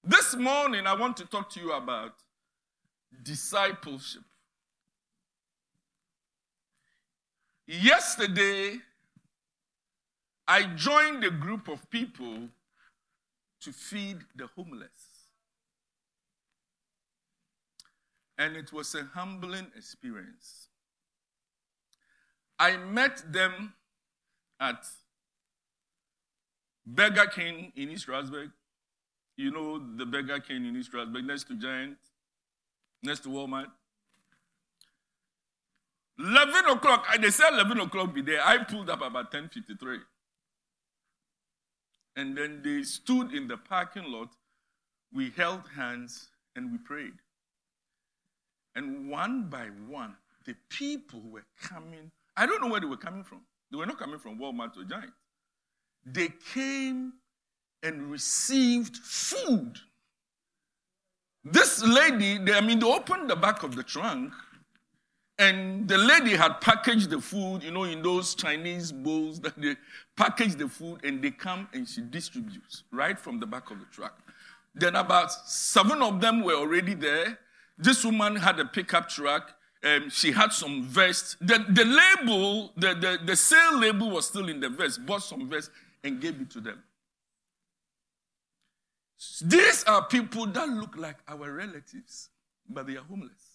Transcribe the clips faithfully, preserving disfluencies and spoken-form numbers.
This morning, I want to talk to you about discipleship. Yesterday, I joined a group of people to feed the homeless. And it was a humbling experience. I met them at Burger King in East Strasbourg. You know the Burger King in East Strasbourg, next to Giant, next to Walmart. eleven o'clock, they said eleven o'clock be there. I pulled up about ten fifty-three. And then they stood in the parking lot. We held hands and we prayed. And one by one, the people were coming. I don't know where they were coming from. They were not coming from Walmart or Giant. They came and received food. This lady, they, I mean, they opened the back of the trunk, and the lady had packaged the food, you know, in those Chinese bowls that they package the food, and they come and she distributes right from the back of the truck. Then about seven of them were already there. This woman had a pickup truck. Um, she had some vests. The, the label, the, the, the sale label was still in the vest. Bought some vests and gave it to them. These are people that look like our relatives, but they are homeless.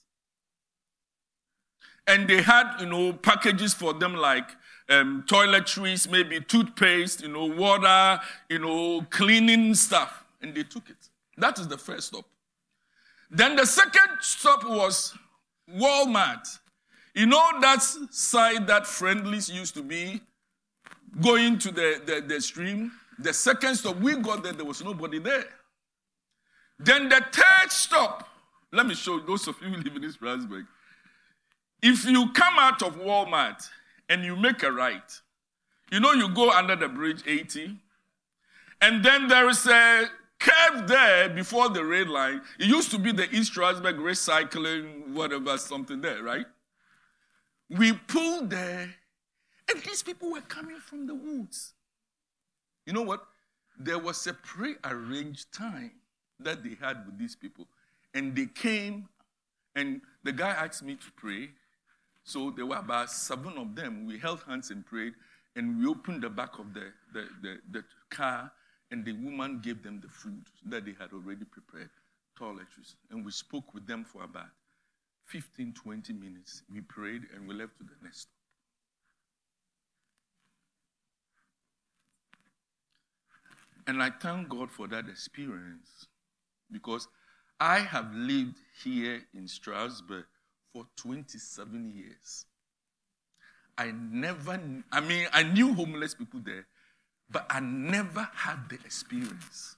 And they had, you know, packages for them like um, toiletries, maybe toothpaste, you know, water, you know, cleaning stuff. And they took it. That is the first stop. Then the second stop was Walmart. You know that side that Friendlies used to be, going to the, the, the stream? The second stop, we got there, there was nobody there. Then the third stop, let me show those of you who live in East Strasbourg. If you come out of Walmart and you make a right, you know you go under the bridge eighty, and then there is a curve there before the red line. It used to be the East Strasbourg recycling, whatever, something there, right? We pulled there, and these people were coming from the woods. You know what? There was a pre-arranged time that they had with these people. And they came, and the guy asked me to pray. So there were about seven of them. We held hands and prayed, and we opened the back of the, the, the, the car, and the woman gave them the food that they had already prepared, toiletries. And we spoke with them for about fifteen, twenty minutes. We prayed, and we left to the next stop. And I thank God for that experience, because I have lived here in Strasbourg for twenty-seven years. I never, I mean, I knew homeless people there, but I never had the experience.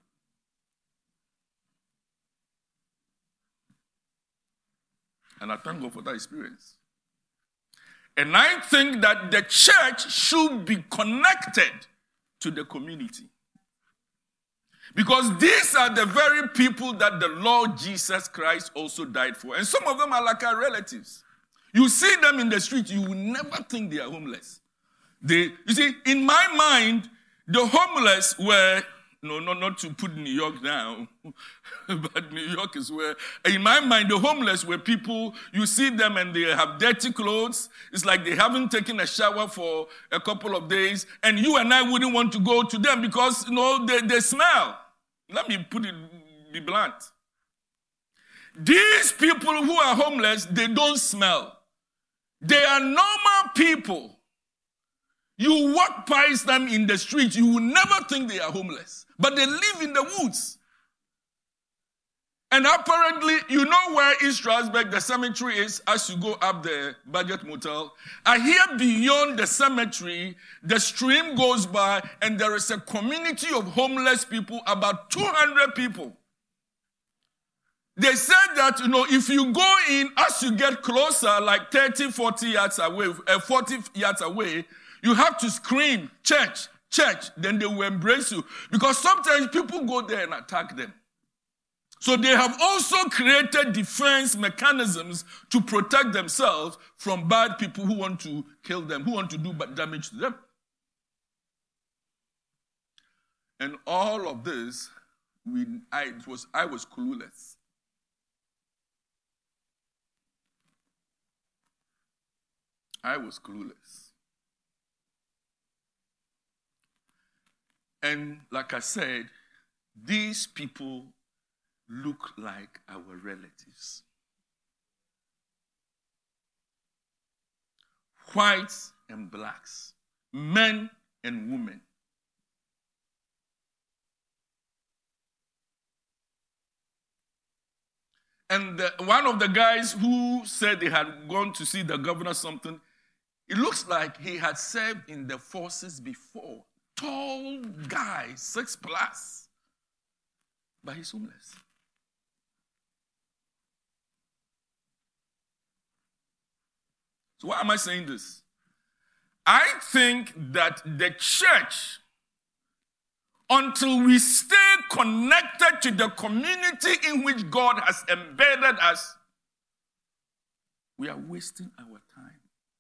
And I thank God for that experience. And I think that the church should be connected to the community. Because these are the very people that the Lord Jesus Christ also died for. And some of them are like our relatives. You see them in the street, you will never think they are homeless. They, you see, in my mind, the homeless were, no, no, not to put New York down, but New York is where, in my mind, the homeless were people, you see them and they have dirty clothes. It's like they haven't taken a shower for a couple of days, and you and I wouldn't want to go to them because, you know, they, they smell. Let me put it, be blunt. These people who are homeless, they don't smell. They are normal people. You walk past them in the street, you will never think they are homeless. But they live in the woods. And apparently, you know where East Strasbourg, the cemetery is, as you go up the Budget Motel. I hear beyond the cemetery, the stream goes by, and there is a community of homeless people, about two hundred people. They said that, you know, if you go in, as you get closer, like thirty, forty yards away, uh, forty yards away, you have to scream, church, church, then they will embrace you. Because sometimes people go there and attack them. So they have also created defense mechanisms to protect themselves from bad people who want to kill them, who want to do bad damage to them. And all of this we, I, it was, I was clueless. I was clueless. And like I said, these people look like our relatives. Whites and blacks, men and women. And the, one of the guys who said they had gone to see the governor something, it looks like he had served in the forces before. Tall guy, six plus, but he's homeless. So why am I saying this? I think that the church, until we stay connected to the community in which God has embedded us, we are wasting our time.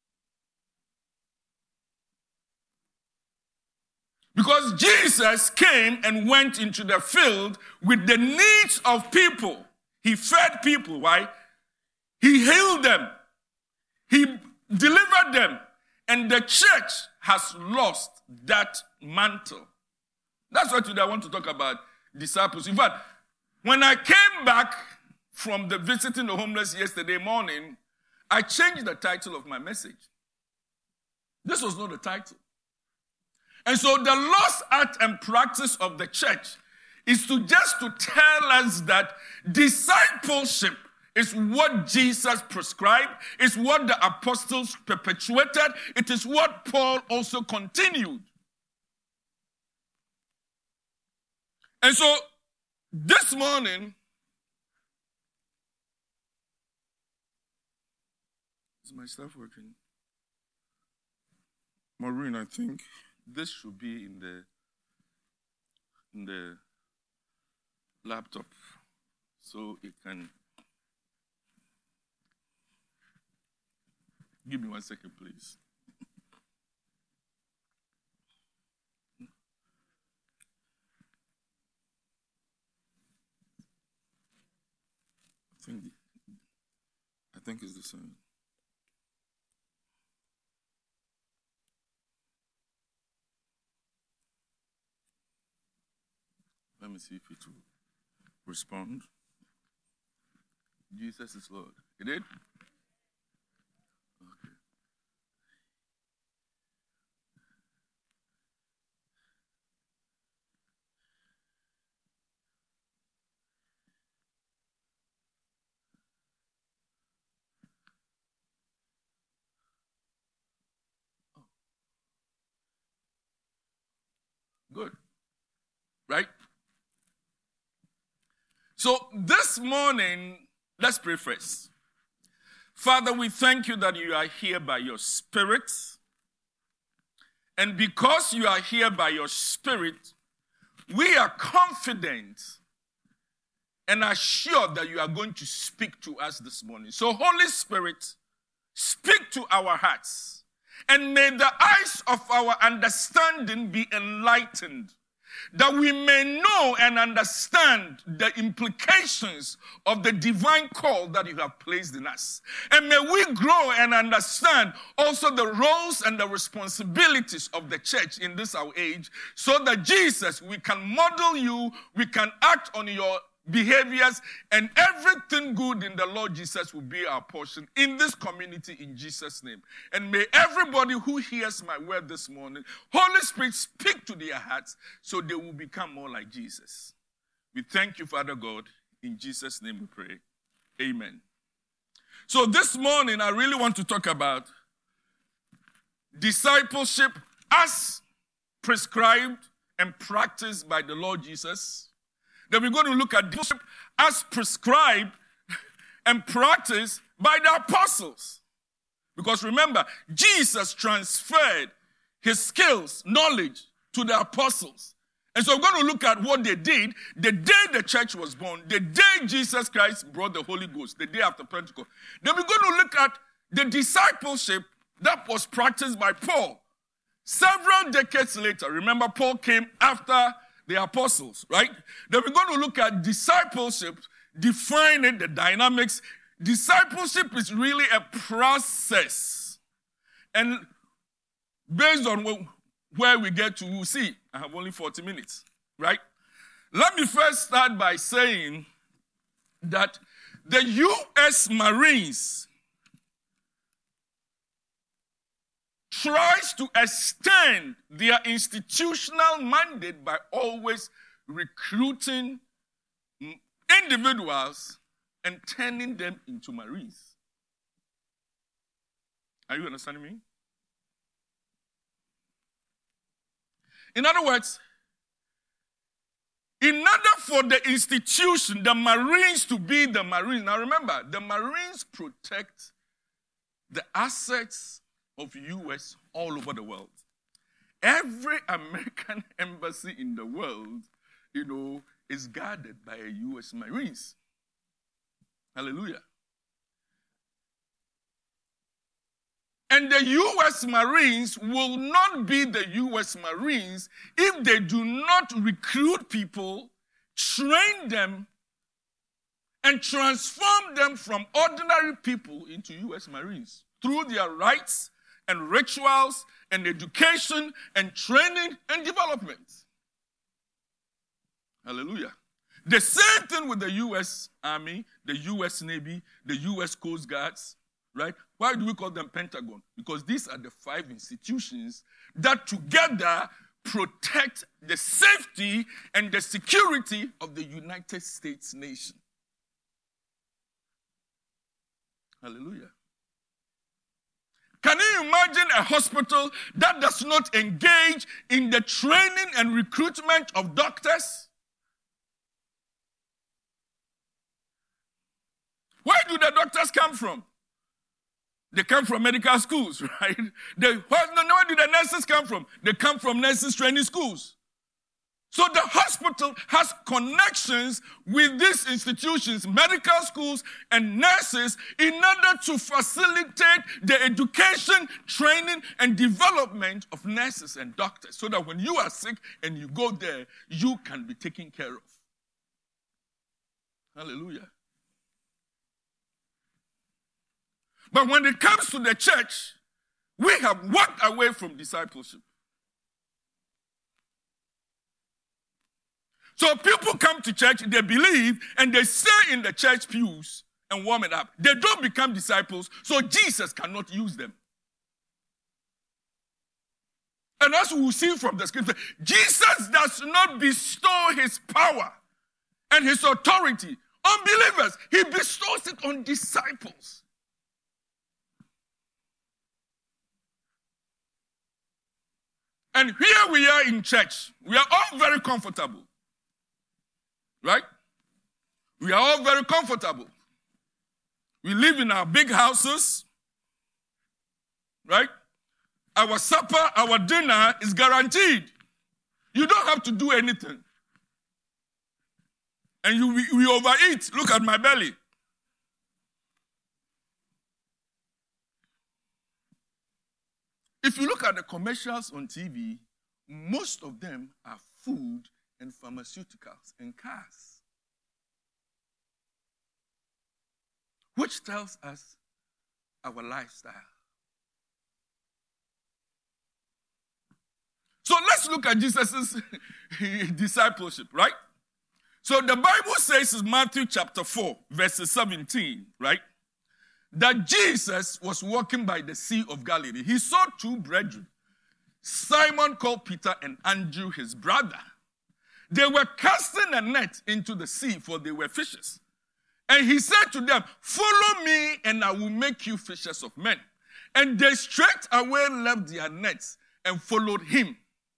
Because Jesus came and went into the field with the needs of people. He fed people, right? He healed them. He delivered them. And the church has lost that mantle. That's what today I want to talk about, disciples. In fact, when I came back from the visiting the homeless yesterday morning, I changed the title of my message. This was not the title. And so the lost art and practice of the church is to just to tell us that discipleship is what Jesus prescribed, it's what the apostles perpetuated, it is what Paul also continued. And so this morning, is my stuff working? Maureen, I think this should be in the in the laptop so it can. Give me one second, please. I think, I think it's the same. Let me see if it will respond. Jesus is Lord. It did? Okay. Oh. Good. Right? So this morning, let's pray first. Father, we thank you that you are here by your Spirit. And because you are here by your Spirit, we are confident and assured that you are going to speak to us this morning. So Holy Spirit, speak to our hearts. And may the eyes of our understanding be enlightened, that we may know and understand the implications of the divine call that you have placed in us. And may we grow and understand also the roles and the responsibilities of the church in this our age, so that Jesus, we can model you, we can act on your behaviors, and everything good in the Lord Jesus will be our portion in this community in Jesus' name. And may everybody who hears my word this morning, Holy Spirit, speak to their hearts so they will become more like Jesus. We thank you, Father God. In Jesus' name we pray. Amen. So this morning, I really want to talk about discipleship as prescribed and practiced by the Lord Jesus. Then we're going to look at discipleship as prescribed and practiced by the apostles. Because remember, Jesus transferred his skills, knowledge to the apostles. And so we're going to look at what they did the day the church was born, the day Jesus Christ brought the Holy Ghost, the day after Pentecost. Then we're going to look at the discipleship that was practiced by Paul. Several decades later, remember Paul came after the apostles, right? Then we're going to look at discipleship, define it, the dynamics. Discipleship is really a process. And based on where we get to, we'll see. I have only forty minutes, right? Let me first start by saying that the U S Marines tries to extend their institutional mandate by always recruiting individuals and turning them into Marines. Are you understanding me? In other words, in order for the institution, the Marines to be the Marines, now remember, the Marines protect the assets of U S all over the world. Every American embassy in the world, you know, is guarded by a U S Marines. Hallelujah. And the U S Marines will not be the U S Marines if they do not recruit people, train them, and transform them from ordinary people into U S Marines through their rites and rituals and education and training and development. Hallelujah. The same thing with the U S Army, the U S Navy, the U S Coast Guards, right? Why do we call them Pentagon? Because these are the five institutions that together protect the safety and the security of the United States nation. Hallelujah. Can you imagine a hospital that does not engage in the training and recruitment of doctors? Where do the doctors come from? They come from medical schools, right? They, where, where do the nurses come from? They come from nurses training schools. So the hospital has connections with these institutions, medical schools and nurses, in order to facilitate the education, training, and development of nurses and doctors, so that when you are sick and you go there, you can be taken care of. Hallelujah. But when it comes to the church, we have walked away from discipleship. So people come to church, they believe, and they stay in the church pews and warm it up. They don't become disciples, so Jesus cannot use them. And as we see from the scripture, Jesus does not bestow his power and his authority on believers. He bestows it on disciples. And here we are in church. We are all very comfortable. Right? We are all very comfortable. We live in our big houses. Right? Our supper, our dinner is guaranteed. You don't have to do anything. And you, we, we overeat. Look at my belly. If you look at the commercials on T V, most of them are food and pharmaceuticals and cars, which tells us our lifestyle. So let's look at Jesus' discipleship, right? So the Bible says in Matthew chapter four, verse seventeen, right? That Jesus was walking by the Sea of Galilee. He saw two brethren, Simon called Peter and Andrew his brother. They were casting a net into the sea, for they were fishers. And he said to them, "Follow me, and I will make you fishers of men." And they straight away left their nets and followed him.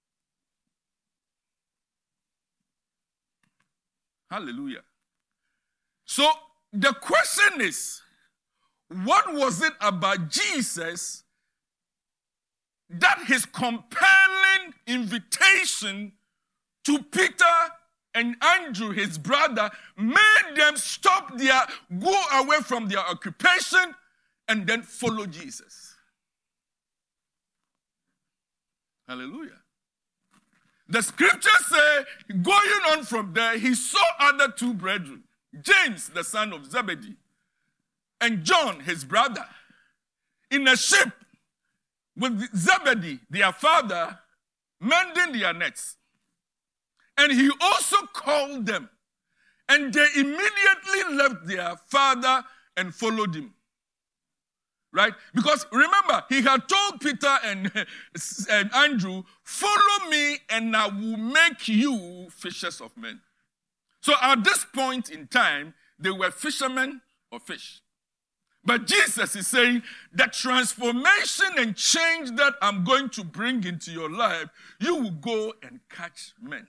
Hallelujah. So the question is, what was it about Jesus that his compelling invitation to Peter and Andrew, his brother, made them stop their, go away from their occupation and then follow Jesus? Hallelujah. The scriptures say, going on from there, he saw other two brethren, James, the son of Zebedee, and John, his brother, in a ship with Zebedee, their father, mending their nets. And he also called them, and they immediately left their father and followed him. Right? Because remember, he had told Peter and, and Andrew, follow me and I will make you fishers of men. So at this point in time, they were fishermen of fish. But Jesus is saying, the transformation and change that I'm going to bring into your life, you will go and catch men.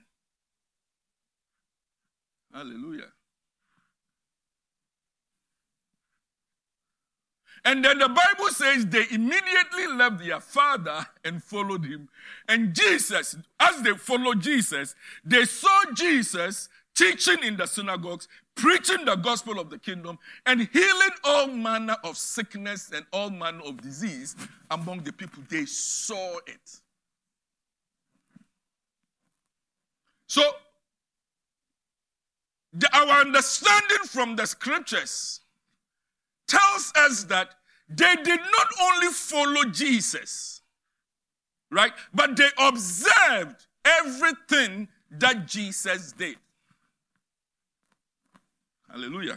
Hallelujah. And then the Bible says they immediately left their father and followed him. And Jesus, as they followed Jesus, they saw Jesus teaching in the synagogues, preaching the gospel of the kingdom, and healing all manner of sickness and all manner of disease among the people. They saw it. So, the, our understanding from the scriptures tells us that they did not only follow Jesus, right, but they observed everything that Jesus did. Hallelujah.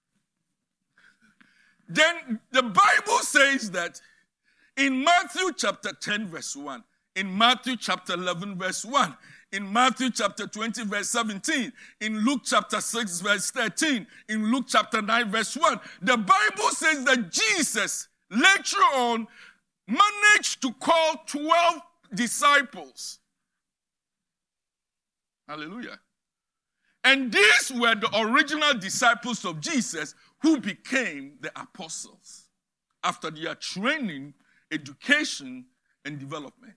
Then the Bible says that in Matthew chapter ten, verse one, in Matthew chapter eleven, verse one, in Matthew chapter twenty, verse seventeen, in Luke chapter six, verse thirteen, in Luke chapter nine, verse one, the Bible says that Jesus later on managed to call twelve disciples. Hallelujah. And these were the original disciples of Jesus who became the apostles after their training, education, and development.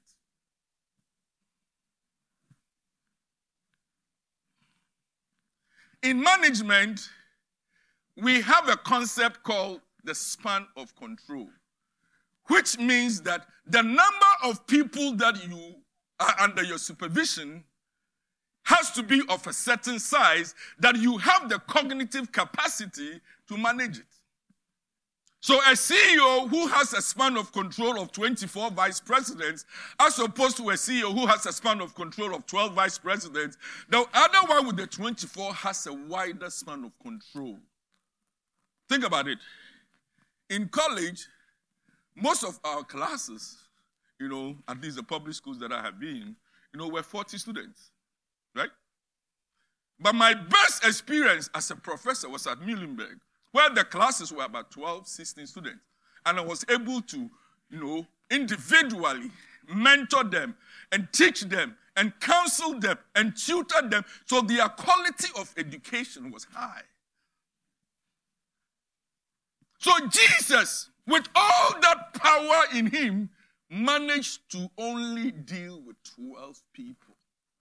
In management, we have a concept called the span of control, which means that the number of people that you are under your supervision has to be of a certain size that you have the cognitive capacity to manage it. So a C E O who has a span of control of twenty-four vice presidents, as opposed to a C E O who has a span of control of twelve vice presidents, the other one with the twenty-four has a wider span of control. Think about it. In college, most of our classes, you know, at least the public schools that I have been, you know, were forty students, right? But my best experience as a professor was at Muhlenberg, where the classes were about twelve, sixteen students. And I was able to, you know, individually mentor them and teach them and counsel them and tutor them so their quality of education was high. So Jesus, with all that power in him, managed to only deal with twelve people.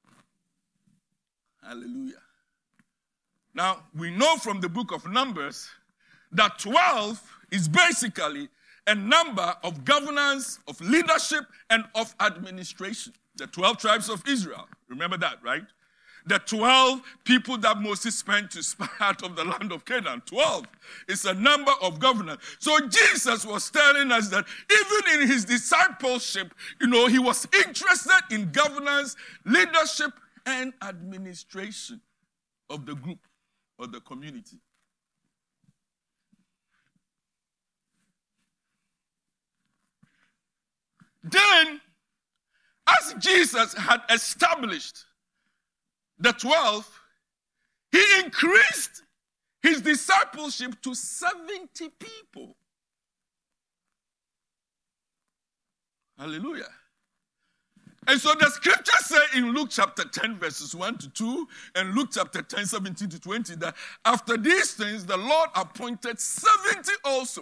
Hallelujah. Now, we know from the book of Numbers that twelve is basically a number of governance, of leadership, and of administration. The twelve tribes of Israel. Remember that, right? The twelve people that Moses spent to spy out of the land of Canaan. twelve is a number of governors. So Jesus was telling us that even in his discipleship, you know, he was interested in governance, leadership, and administration of the group or the community. Then, as Jesus had established the twelve, he increased his discipleship to seventy people. Hallelujah. And so the scriptures say in Luke chapter ten, verses one to two, and Luke chapter ten, seventeen to twenty, that after these things, the Lord appointed seventy also.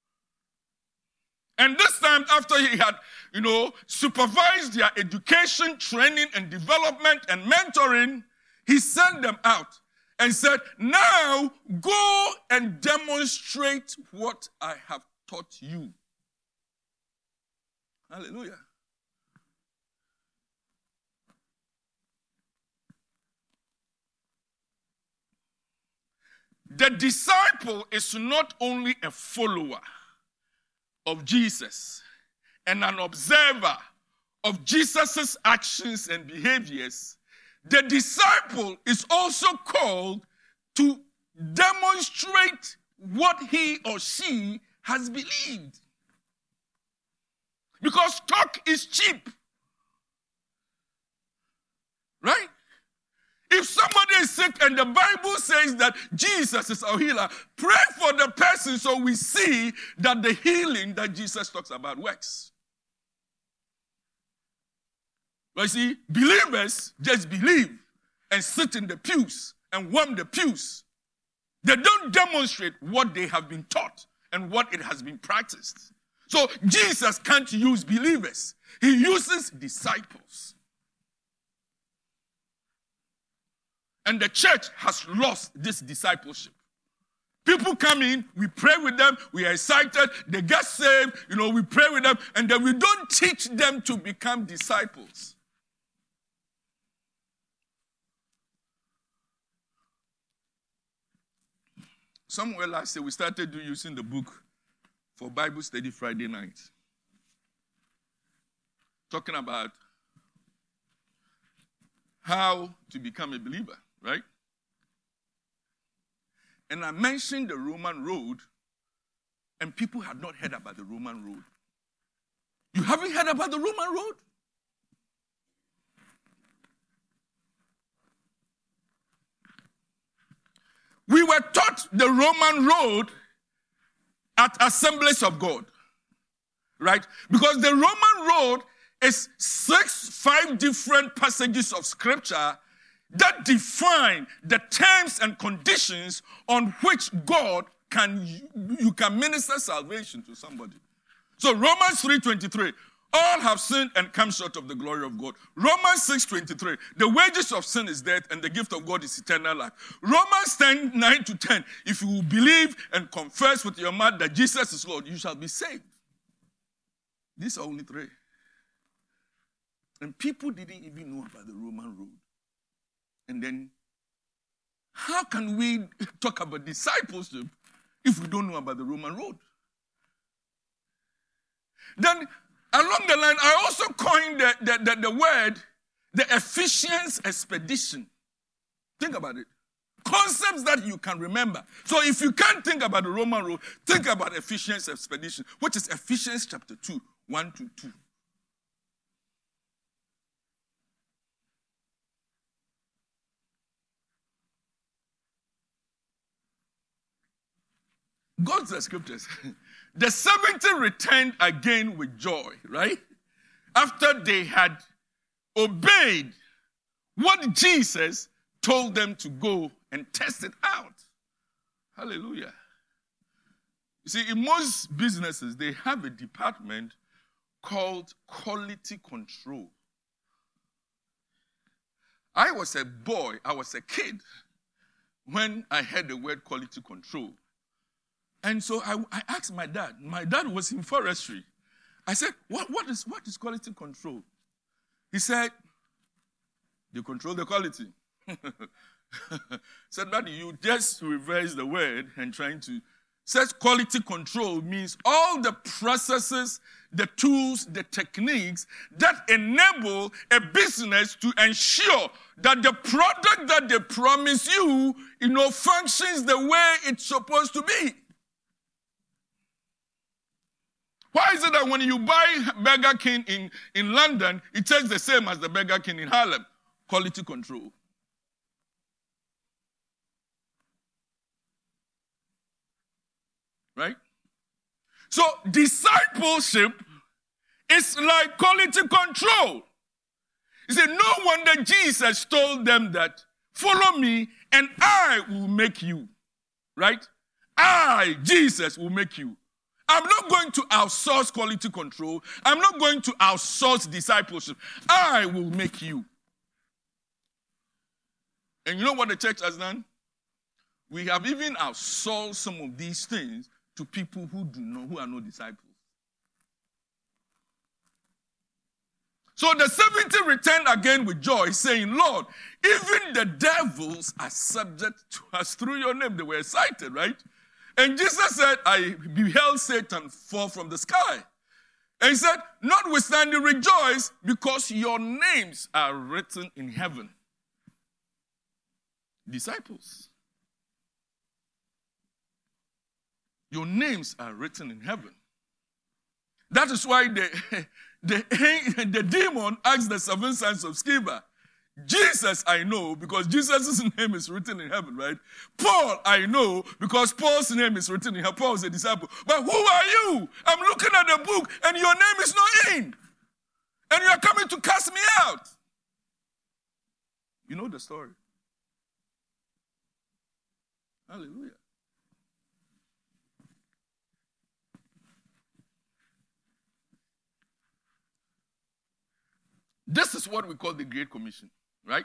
And this time, after he had, you know, supervised their education, training, and development and mentoring, he sent them out and said, now go and demonstrate what I have taught you. Hallelujah. the disciple is not only a follower of Jesus and an observer of Jesus' actions and behaviors, the disciple is also called to demonstrate what he or she has believed. Because talk is cheap. Right? If somebody is sick and the Bible says that Jesus is our healer, pray for the person so we see that the healing that Jesus talks about works. But you see, believers just believe and sit in the pews and warm the pews. They don't demonstrate what they have been taught and what it has been practiced. So Jesus can't use believers. He uses disciples. And the church has lost this discipleship. People come in, we pray with them, we are excited, they get saved, you know, we pray with them, and then we don't teach them to become disciples. Somewhere last year, we started using the book for Bible study Friday night. Talking about how to become a believer, right? And I mentioned the Roman road, and people had not heard about the Roman road. You haven't heard about the Roman road? We were taught the Roman road at Assemblies of God, right? Because the Roman road is six, five different passages of scripture that define the terms and conditions on which God can, you can minister salvation to somebody. So Romans three twenty-three, all have sinned and come short of the glory of God. Romans six twenty-three, the wages of sin is death and the gift of God is eternal life. Romans ten nine to ten, if you will believe and confess with your mouth that Jesus is Lord, you shall be saved. These are only three. And people didn't even know about the Roman road. And then, how can we talk about discipleship if we don't know about the Roman road? Then, along the line, I also coined the, the, the, the word, the Ephesians expedition. Think about it. Concepts that you can remember. So if you can't think about the Roman road, think about Ephesians expedition, which is Ephesians chapter two, one to two. God's the scriptures. The seventy returned again with joy, right? After they had obeyed what Jesus told them to go and test it out. Hallelujah. You see, in most businesses, they have a department called quality control. I was a boy, I was a kid when I heard the word quality control. And so I, I asked my dad. My dad was in forestry. I said, what, what, is, what is quality control? He said, they control the quality. Said, Daddy, you just reverse the word and trying to. Says quality control means all the processes, the tools, the techniques that enable a business to ensure that the product that they promise you, you know, functions the way it's supposed to be. Why is it that when you buy Burger King in, in London, it tastes the same as the Burger King in Harlem? Quality control. Right? So discipleship is like quality control. You see, no wonder Jesus told them that, follow me and I will make you. Right? I, Jesus, will make you. I'm not going to outsource quality control. I'm not going to outsource discipleship. I will make you. And you know what the church has done? We have even outsourced some of these things to people who do not, who are no disciples. So the seventy returned again with joy, saying, Lord, even the devils are subject to us through your name. They were excited, right? And Jesus said, I beheld Satan fall from the sky. And he said, notwithstanding, rejoice, because your names are written in heaven. Disciples, your names are written in heaven. That is why the, the, the demon asked the seven sons of Sceva, Jesus I know, because Jesus' name is written in heaven, right? Paul I know, because Paul's name is written in heaven. Paul is a disciple. But who are you? I'm looking at the book, and your name is not in. And you are coming to cast me out. You know the story. Hallelujah. This is what we call the Great Commission, right?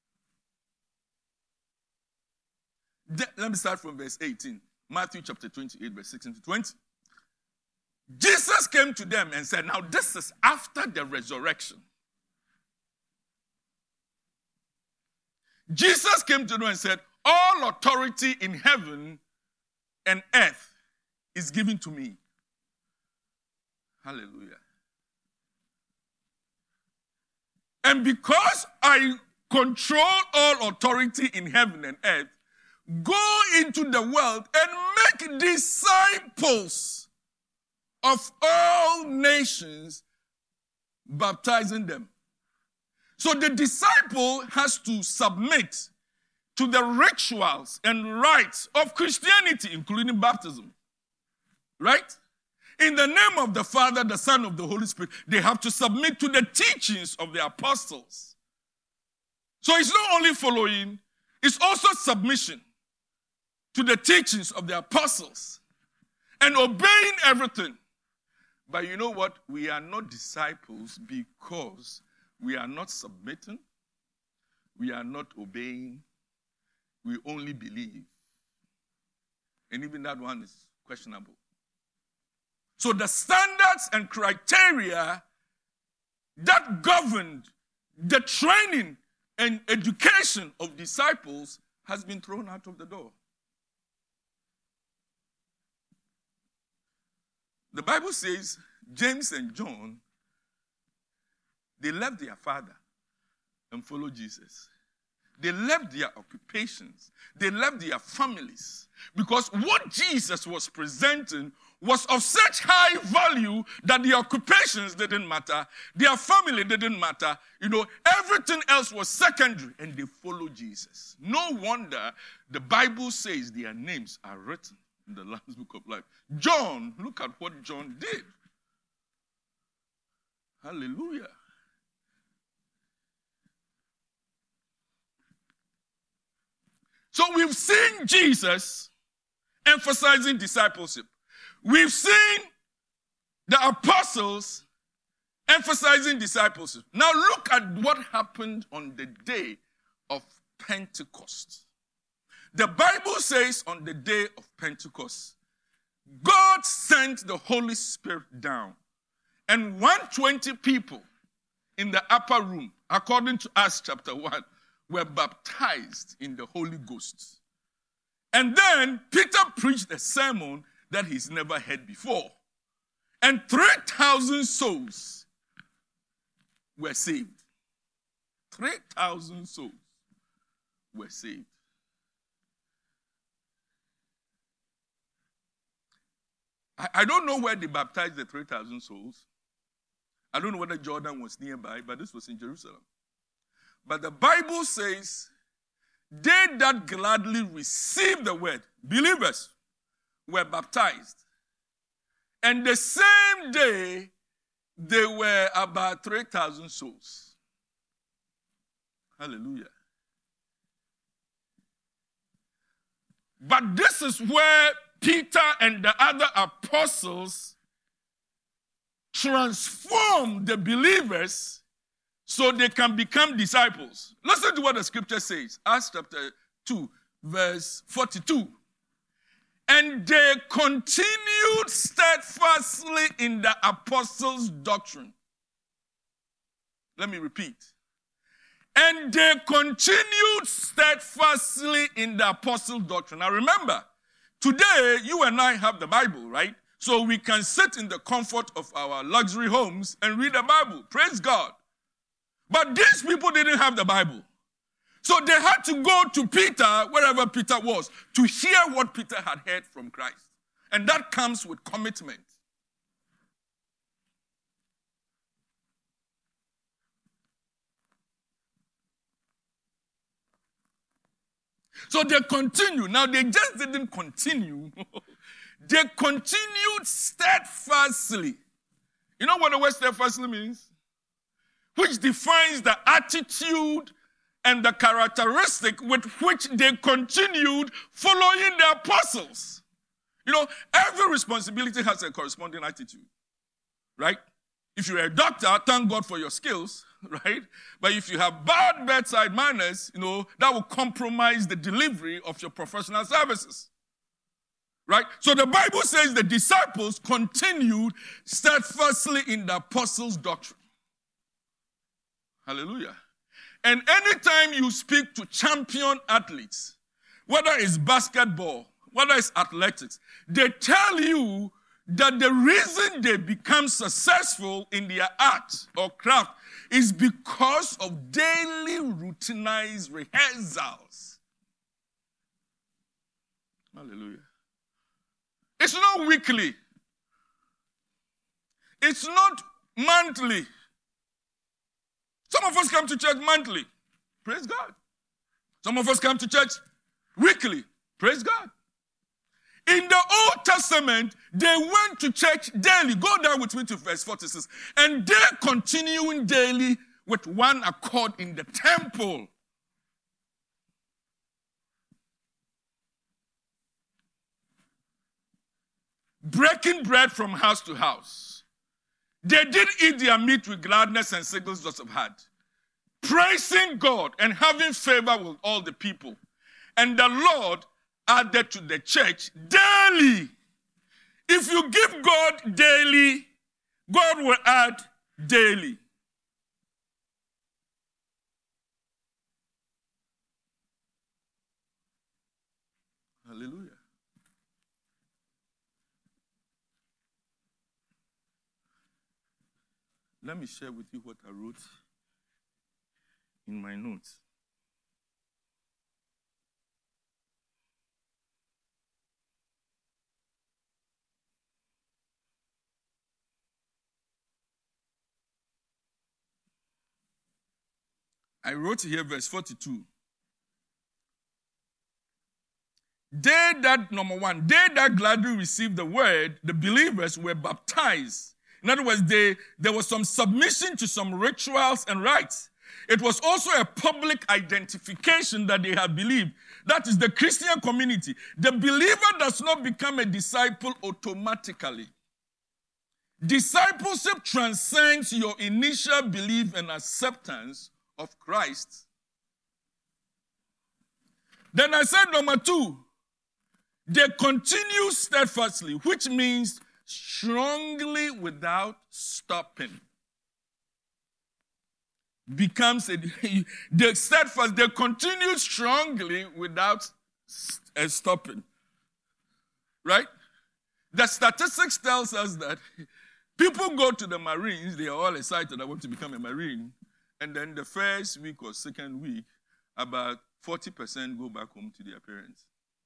De- Let me start from verse eighteen. Matthew chapter twenty-eight, verse sixteen to twenty. Jesus came to them and said, now this is after the resurrection. Jesus came to them and said, all authority in heaven and earth is given to me. Hallelujah. And because I control all authority in heaven and earth, go into the world and make disciples of all nations, baptizing them. So the disciple has to submit to the rituals and rites of Christianity, including baptism. Right? In the name of the Father, the Son, of the Holy Spirit, they have to submit to the teachings of the apostles. So it's not only following, it's also submission to the teachings of the apostles and obeying everything. But you know what? We are not disciples because we are not submitting, we are not obeying, we only believe. And even that one is questionable. So the standards and criteria that governed the training and education of disciples has been thrown out of the door. The Bible says James and John, they left their father and followed Jesus. They left their occupations. They left their families. Because what Jesus was presenting was of such high value that the occupations didn't matter. Their family didn't matter. You know, everything else was secondary. And they followed Jesus. No wonder the Bible says their names are written in the Lamb's Book of Life. John, look at what John did. Hallelujah. So we've seen Jesus emphasizing discipleship. We've seen the apostles emphasizing discipleship. Now look at what happened on the day of Pentecost. The Bible says on the day of Pentecost, God sent the Holy Spirit down, and one hundred twenty people in the upper room, according to Acts chapter one, were baptized in the Holy Ghost. And then Peter preached a sermon that he's never heard before. And three thousand souls were saved. three thousand souls were saved. I, I don't know where they baptized the three thousand souls. I don't know whether Jordan was nearby, but this was in Jerusalem. But the Bible says, they that gladly received the word, believers, were baptized. And the same day, there were about three thousand souls. Hallelujah. But this is where Peter and the other apostles transform the believers so they can become disciples. Listen to what the scripture says. Acts chapter two, verse forty-two. And they continued steadfastly in the apostles' doctrine. Let me repeat. And they continued steadfastly in the apostles' doctrine. Now remember, today you and I have the Bible, right? So we can sit in the comfort of our luxury homes and read the Bible. Praise God. But these people didn't have the Bible. So they had to go to Peter, wherever Peter was, to hear what Peter had heard from Christ. And that comes with commitment. So they continue. Now, they just didn't continue. They continued steadfastly. You know what the word steadfastly means? Which defines the attitude and the characteristic with which they continued following the apostles. You know, every responsibility has a corresponding attitude, right? If you're a doctor, thank God for your skills, right? But if you have bad bedside manners, you know, that will compromise the delivery of your professional services, right? So the Bible says the disciples continued steadfastly in the apostles' doctrine. Hallelujah. And anytime you speak to champion athletes, whether it's basketball, whether it's athletics, they tell you that the reason they become successful in their art or craft is because of daily routinized rehearsals. Hallelujah. It's not weekly. It's not monthly. Some of us come to church monthly. Praise God. Some of us come to church weekly. Praise God. In the Old Testament, they went to church daily. Go down with me to verse forty-six. And they're continuing daily with one accord in the temple. Breaking bread from house to house. They did eat their meat with gladness and singleness of heart, praising God and having favor with all the people. And the Lord added to the church daily. If you give God daily, God will add daily. Hallelujah. Let me share with you what I wrote in my notes. I wrote here verse forty-two. They that, number one, they that gladly received the word, the believers were baptized. In other words, they, there was some submission to some rituals and rites. It was also a public identification that they had believed. That is the Christian community. The believer does not become a disciple automatically. Discipleship transcends your initial belief and acceptance of Christ. Then I said number two, they continue steadfastly, which means strongly without stopping. Becomes a, they steadfast, they continue strongly without uh, stopping. Right? The statistics tells us that people go to the Marines, they are all excited, I want to become a Marine. And then the first week or second week, about forty percent go back home to their parents.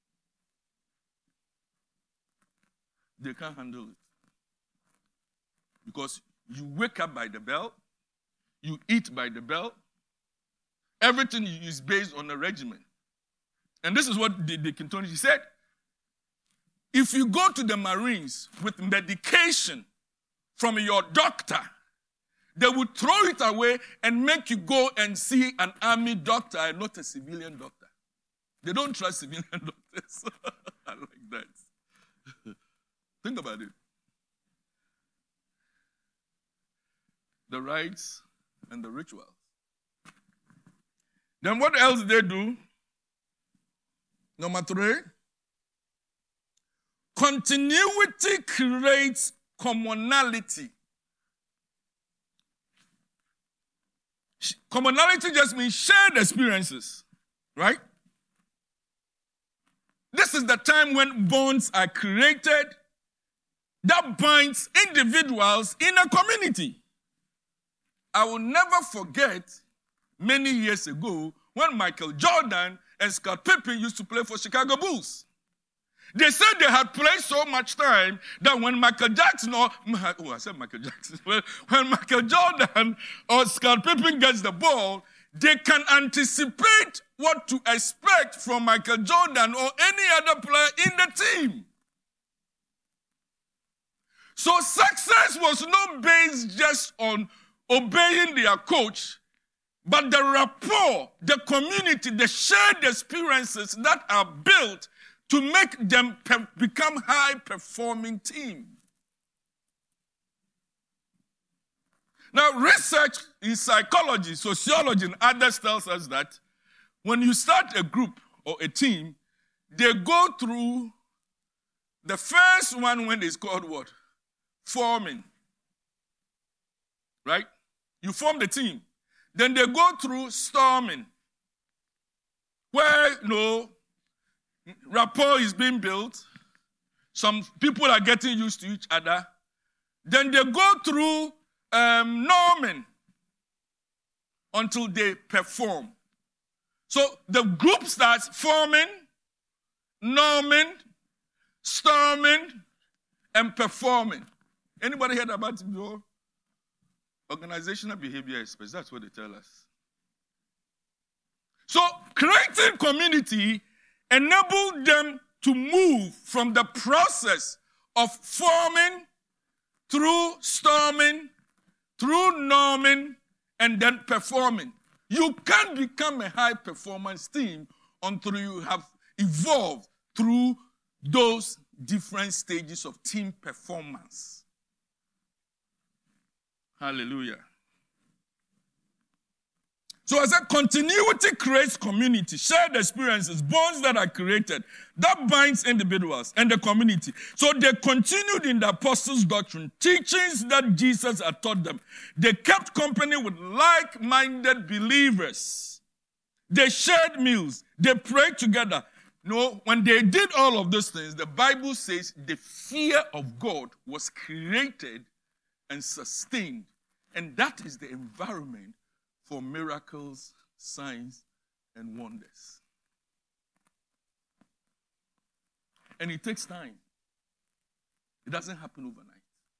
They can't handle it. Because you wake up by the bell, you eat by the bell, everything is based on a regimen. And this is what the, the Kintoni said. If you go to the Marines with medication from your doctor, they will throw it away and make you go and see an army doctor and not a civilian doctor. They don't trust civilian doctors. I like that. Think about it. The rites and the rituals. Then what else did they do? Number three, continuity creates commonality. Commonality just means shared experiences, right? This is the time when bonds are created that binds individuals in a community. I will never forget many years ago when Michael Jordan and Scott Pippen used to play for Chicago Bulls. They said they had played so much time that when Michael Jackson or, oh, I said Michael Jackson, when, when Michael Jordan or Scott Pippen gets the ball, they can anticipate what to expect from Michael Jordan or any other player in the team. So success was not based just on obeying their coach, but the rapport, the community, the shared experiences that are built to make them pe- become high-performing team. Now, research in psychology, sociology, and others tells us that when you start a group or a team, they go through the first one when it's called what? Forming. Right? You form the team. Then they go through storming, where, you know, rapport is being built. Some people are getting used to each other. Then they go through um, norming until they perform. So the group starts forming, norming, storming, and performing. Anybody heard about it before? Organizational behavior experts, that's what they tell us. So creating community enabled them to move from the process of forming through storming, through norming, and then performing. You can't become a high-performance team until you have evolved through those different stages of team performance. Hallelujah. So as a continuity creates community, shared experiences, bonds that are created, that binds individuals and the community. So they continued in the apostles' doctrine, teachings that Jesus had taught them. They kept company with like-minded believers. They shared meals. They prayed together. No, when they did all of those things, the Bible says the fear of God was created and sustained. And that is the environment for miracles, signs, and wonders. And it takes time. It doesn't happen overnight.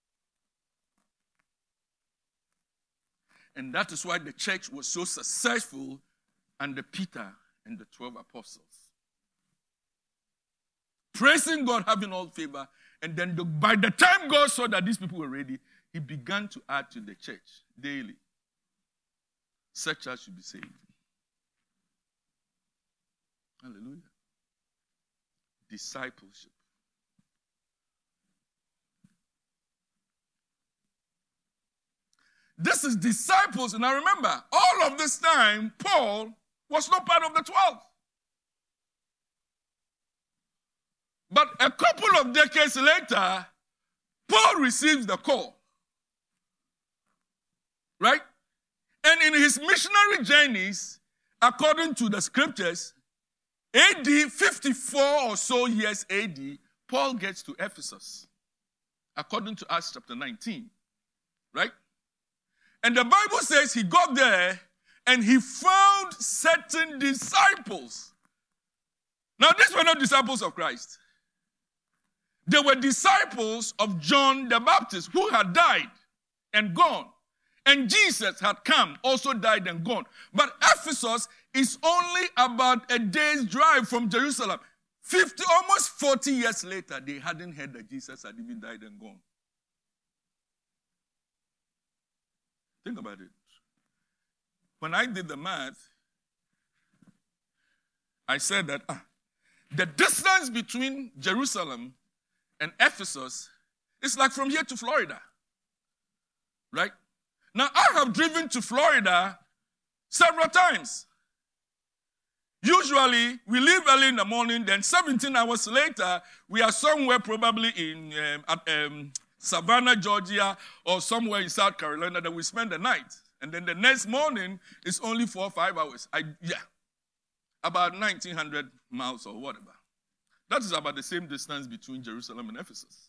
And that is why the church was so successful under Peter and the twelve apostles. Praising God, having all favor, and then the, by the time God saw that these people were ready, he began to add to the church daily. Such as should be saved. Hallelujah. Discipleship. This is disciples. And I remember, all of this time, Paul was not part of the twelve. But a couple of decades later, Paul receives the call. Right? And in his missionary journeys, according to the scriptures, A D fifty-four or so years A D, Paul gets to Ephesus, according to Acts chapter nineteen, right? And the Bible says he got there and he found certain disciples. Now, these were not disciples of Christ. They were disciples of John the Baptist, who had died and gone. And Jesus had come, also died and gone. But Ephesus is only about a day's drive from Jerusalem. fifty, almost forty years later, they hadn't heard that Jesus had even died and gone. Think about it. When I did the math, I said that ah, the distance between Jerusalem and Ephesus is like from here to Florida. Right? Now, I have driven to Florida several times. Usually, we leave early in the morning, then seventeen hours later, we are somewhere probably in um, at, um, Savannah, Georgia, or somewhere in South Carolina that we spend the night. And then the next morning, it's only four or five hours. I, yeah, about nineteen hundred miles or whatever. That is about the same distance between Jerusalem and Ephesus.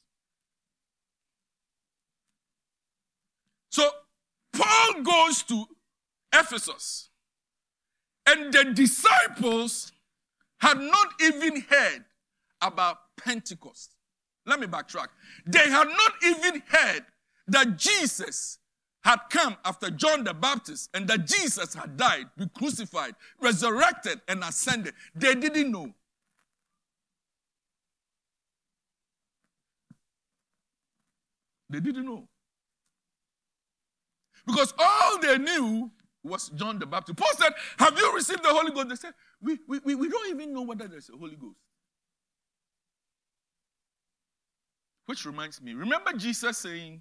So, Paul goes to Ephesus, and the disciples had not even heard about Pentecost. Let me backtrack. They had not even heard that Jesus had come after John the Baptist and that Jesus had died, been crucified, resurrected, and ascended. They didn't know. They didn't know. Because all they knew was John the Baptist. Paul said, have you received the Holy Ghost? They said, we, we, we don't even know whether there's a Holy Ghost. Which reminds me, remember Jesus saying,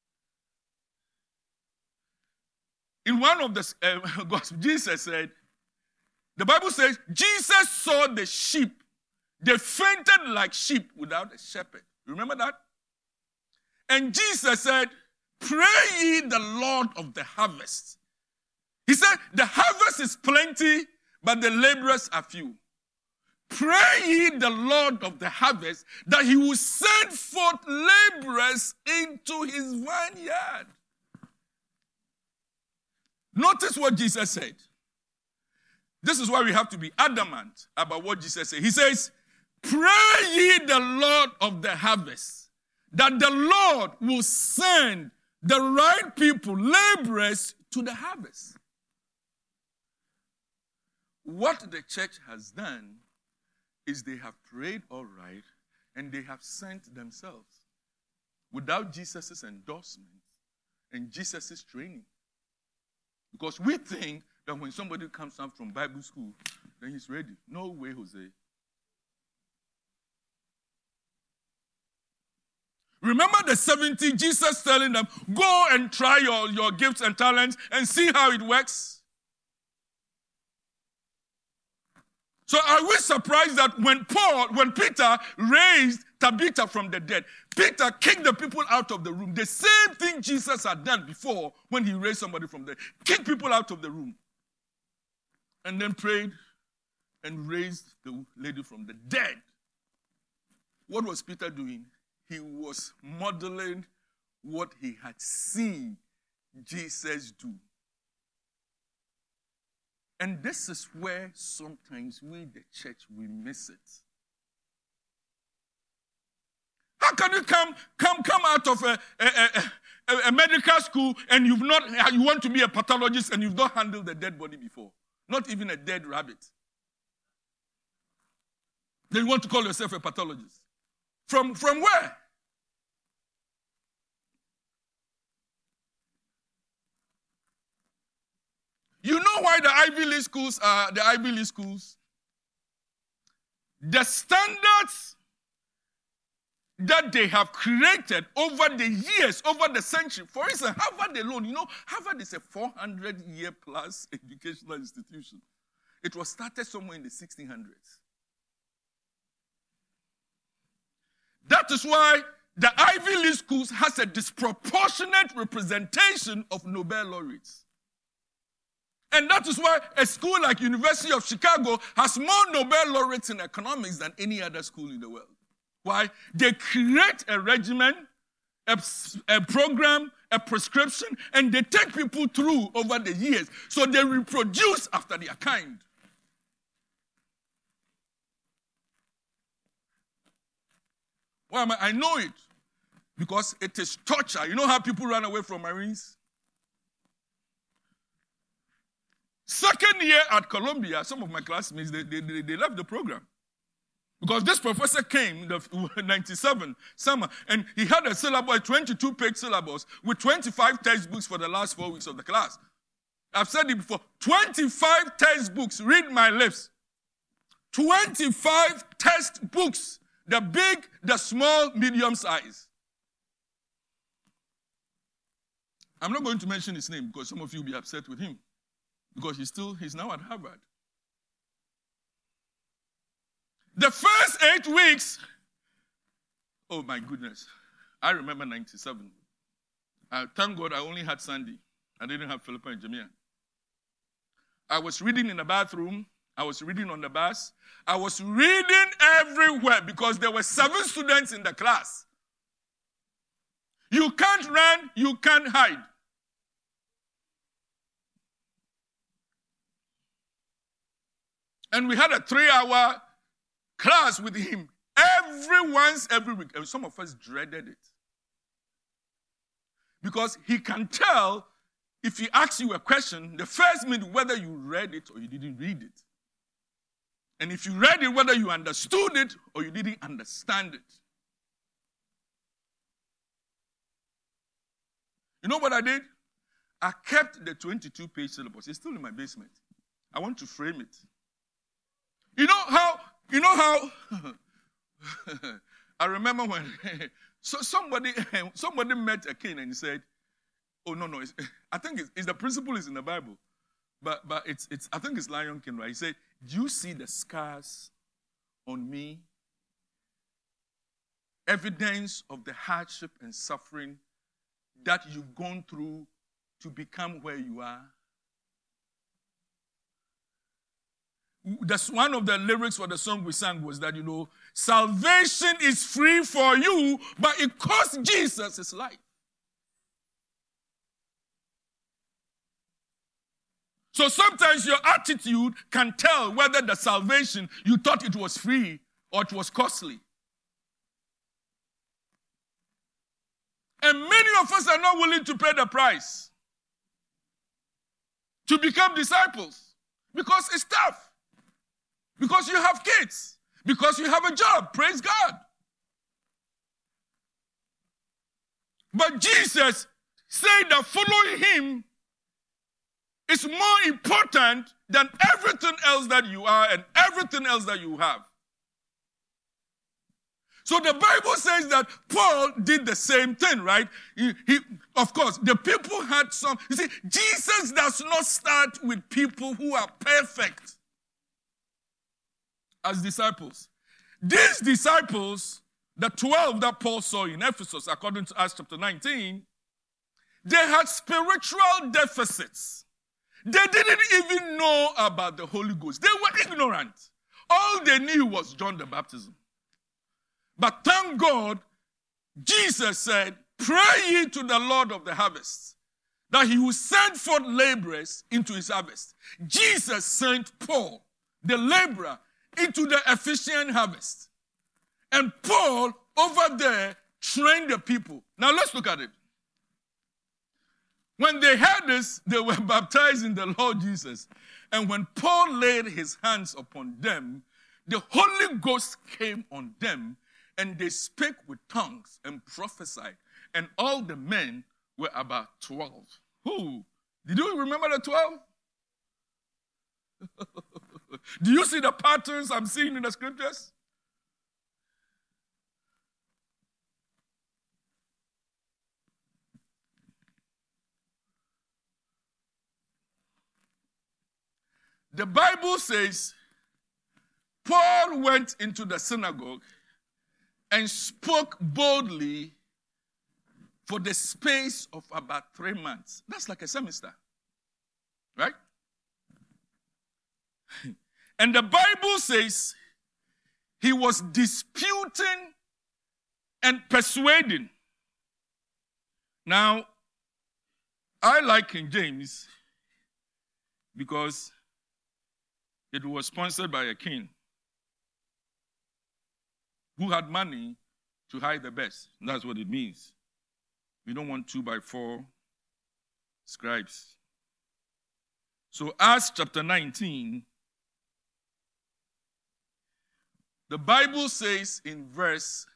in one of the uh, Gospels, Jesus said, the Bible says, Jesus saw the sheep. They fainted like sheep without a shepherd. Remember that? And Jesus said, pray ye the Lord of the harvest. He said, the harvest is plenty, but the laborers are few. Pray ye the Lord of the harvest that he will send forth laborers into his vineyard. Notice what Jesus said. This is why we have to be adamant about what Jesus said. He says, pray ye the Lord of the harvest, that the Lord will send the right people, laborers, to the harvest. What the church has done is they have prayed all right, and they have sent themselves without Jesus' endorsement and Jesus' training. Because we think that when somebody comes out from Bible school, then he's ready. No way, Jose. Remember the seventy, Jesus telling them, go and try your, your gifts and talents and see how it works. So are we surprised that when Paul, when Peter raised Tabitha from the dead, Peter kicked the people out of the room. The same thing Jesus had done before when he raised somebody from the dead. Kicked people out of the room. And then prayed and raised the lady from the dead. What was Peter doing? He was modeling what he had seen Jesus do. And this is where sometimes we, the church, we miss it. How can you come, come, come out of a, a, a, a medical school and you've not, you want to be a pathologist and you've not handled a dead body before? Not even a dead rabbit. Then you want to call yourself a pathologist. From, from where? You know why the Ivy League schools are the Ivy League schools? The standards that they have created over the years, over the century. For instance, Harvard alone, you know, Harvard is a four hundred year plus educational institution. It was started somewhere in the sixteen hundreds. That is why the Ivy League schools has a disproportionate representation of Nobel laureates. And that is why a school like University of Chicago has more Nobel laureates in economics than any other school in the world. Why? They create a regimen, a, a program, a prescription, and they take people through over the years. So they reproduce after their kind. Why am I? I know it. Because it is torture. You know how people run away from Marines? Second year at Columbia, some of my classmates, they, they, they left the program. Because this professor came in the ninety-seven summer, and he had a syllabus, a twenty-two page syllabus, with twenty-five textbooks for the last four weeks of the class. I've said it before, twenty-five textbooks, read my lips. twenty-five textbooks, the big, the small, medium size. I'm not going to mention his name because some of you will be upset with him. Because he's still, he's now at Harvard. The first eight weeks, oh my goodness, I remember ninety-seven. Uh, thank God I only had Sunday. I didn't have Philippa and Jamia. I was reading in the bathroom. I was reading on the bus. I was reading everywhere because there were seven students in the class. You can't run, you can't hide. And we had a three-hour class with him every once, every week. And some of us dreaded it. Because he can tell if he asks you a question, the first minute whether you read it or you didn't read it. And if you read it, whether you understood it or you didn't understand it. You know what I did? I kept the twenty-two page syllabus. It's still in my basement. I want to frame it. You know how, you know how, I remember when so somebody somebody met a king and he said, oh, no, no, it's, I think it's, it's the principle is in the Bible, but but it's, it's I think it's Lion King, right? He said, do you see the scars on me? Evidence of the hardship and suffering that you've gone through to become where you are. That's one of the lyrics for the song we sang was that, you know, salvation is free for you, but it cost Jesus his life. So sometimes your attitude can tell whether the salvation, you thought it was free or it was costly. And many of us are not willing to pay the price to become disciples because it's tough. Because you have kids. Because you have a job. Praise God. But Jesus said that following him is more important than everything else that you are and everything else that you have. So the Bible says that Paul did the same thing, right? He, he, of course, the people had some. You see, Jesus does not start with people who are perfect as disciples. These disciples, the twelve that Paul saw in Ephesus, according to Acts chapter nineteen, they had spiritual deficits. They didn't even know about the Holy Ghost. They were ignorant. All they knew was John the Baptist. But thank God, Jesus said, pray ye to the Lord of the harvest, that he will send forth laborers into his harvest. Jesus sent Paul, the laborer, into the Ephesian harvest. And Paul, over there, trained the people. Now let's look at it. When they heard this, they were baptized in the Lord Jesus. And when Paul laid his hands upon them, the Holy Ghost came on them, and they spake with tongues and prophesied. And all the men were about twelve. Who? Did you remember the twelve? Do you see the patterns I'm seeing in the scriptures? The Bible says Paul went into the synagogue and spoke boldly for the space of about three months. That's like a semester, right? And the Bible says he was disputing and persuading. Now, I like King James because it was sponsored by a king who had money to hide the best. That's what it means. We don't want two by four scribes. So Acts chapter nineteen, the Bible says in verse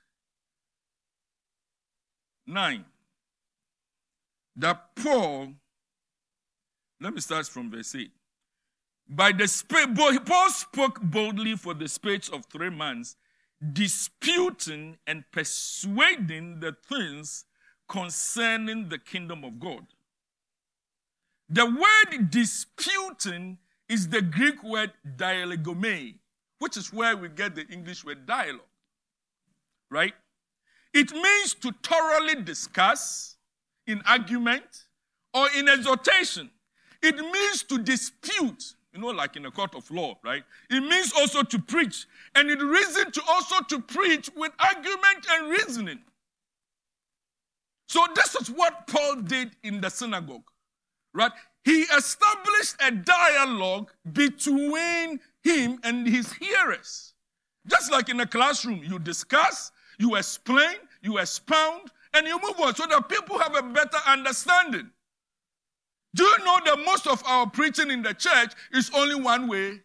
nine that Paul, let me start from verse eight. By the Spirit, Paul spoke boldly for the space of three months, disputing and persuading the things concerning the kingdom of God. The word disputing is the Greek word dialogomai, which is where we get the English word dialogue, right? It means to thoroughly discuss in argument or in exhortation. It means to dispute, you know, like in a court of law, right? It means also to preach. And it reason to also to preach with argument and reasoning. So this is what Paul did in the synagogue, right? He established a dialogue between him and his hearers. Just like in a classroom, you discuss, you explain, you expound, and you move on so that people have a better understanding. Do you know that most of our preaching in the church is only one way?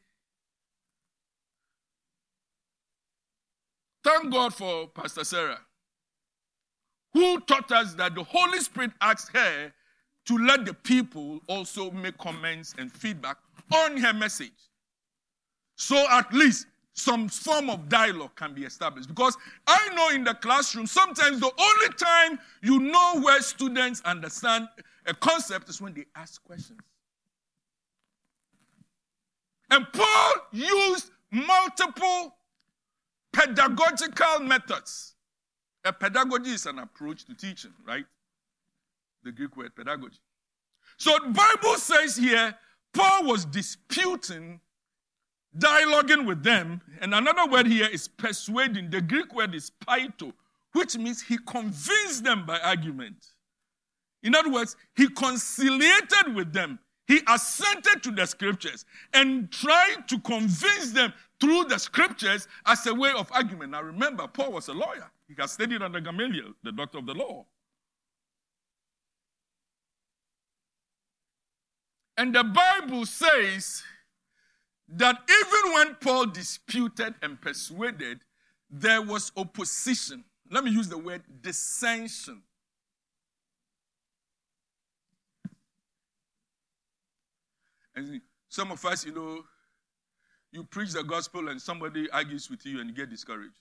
Thank God for Pastor Sarah, who taught us that the Holy Spirit asked her to let the people also make comments and feedback on her message. So at least some form of dialogue can be established. Because I know in the classroom, sometimes the only time you know where students understand a concept is when they ask questions. And Paul used multiple pedagogical methods. A pedagogy is an approach to teaching, right? The Greek word pedagogy. So the Bible says here, Paul was disputing, dialoguing with them, and another word here is persuading. The Greek word is paito, which means he convinced them by argument. In other words, he conciliated with them. He assented to the scriptures and tried to convince them through the scriptures as a way of argument. Now remember, Paul was a lawyer. He had studied under Gamaliel, the doctor of the law. And the Bible says that even when Paul disputed and persuaded, there was opposition. Let me use the word dissension. And some of us, you know, you preach the gospel and somebody argues with you and you get discouraged.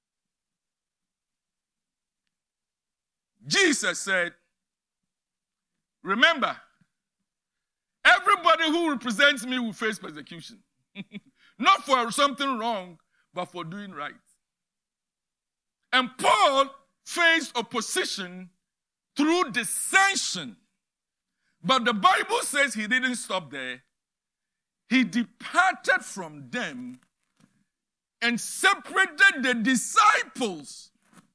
Jesus said, remember, everybody who represents me will face persecution. Not for something wrong, but for doing right. And Paul faced opposition through dissension. But the Bible says he didn't stop there. He departed from them and separated the disciples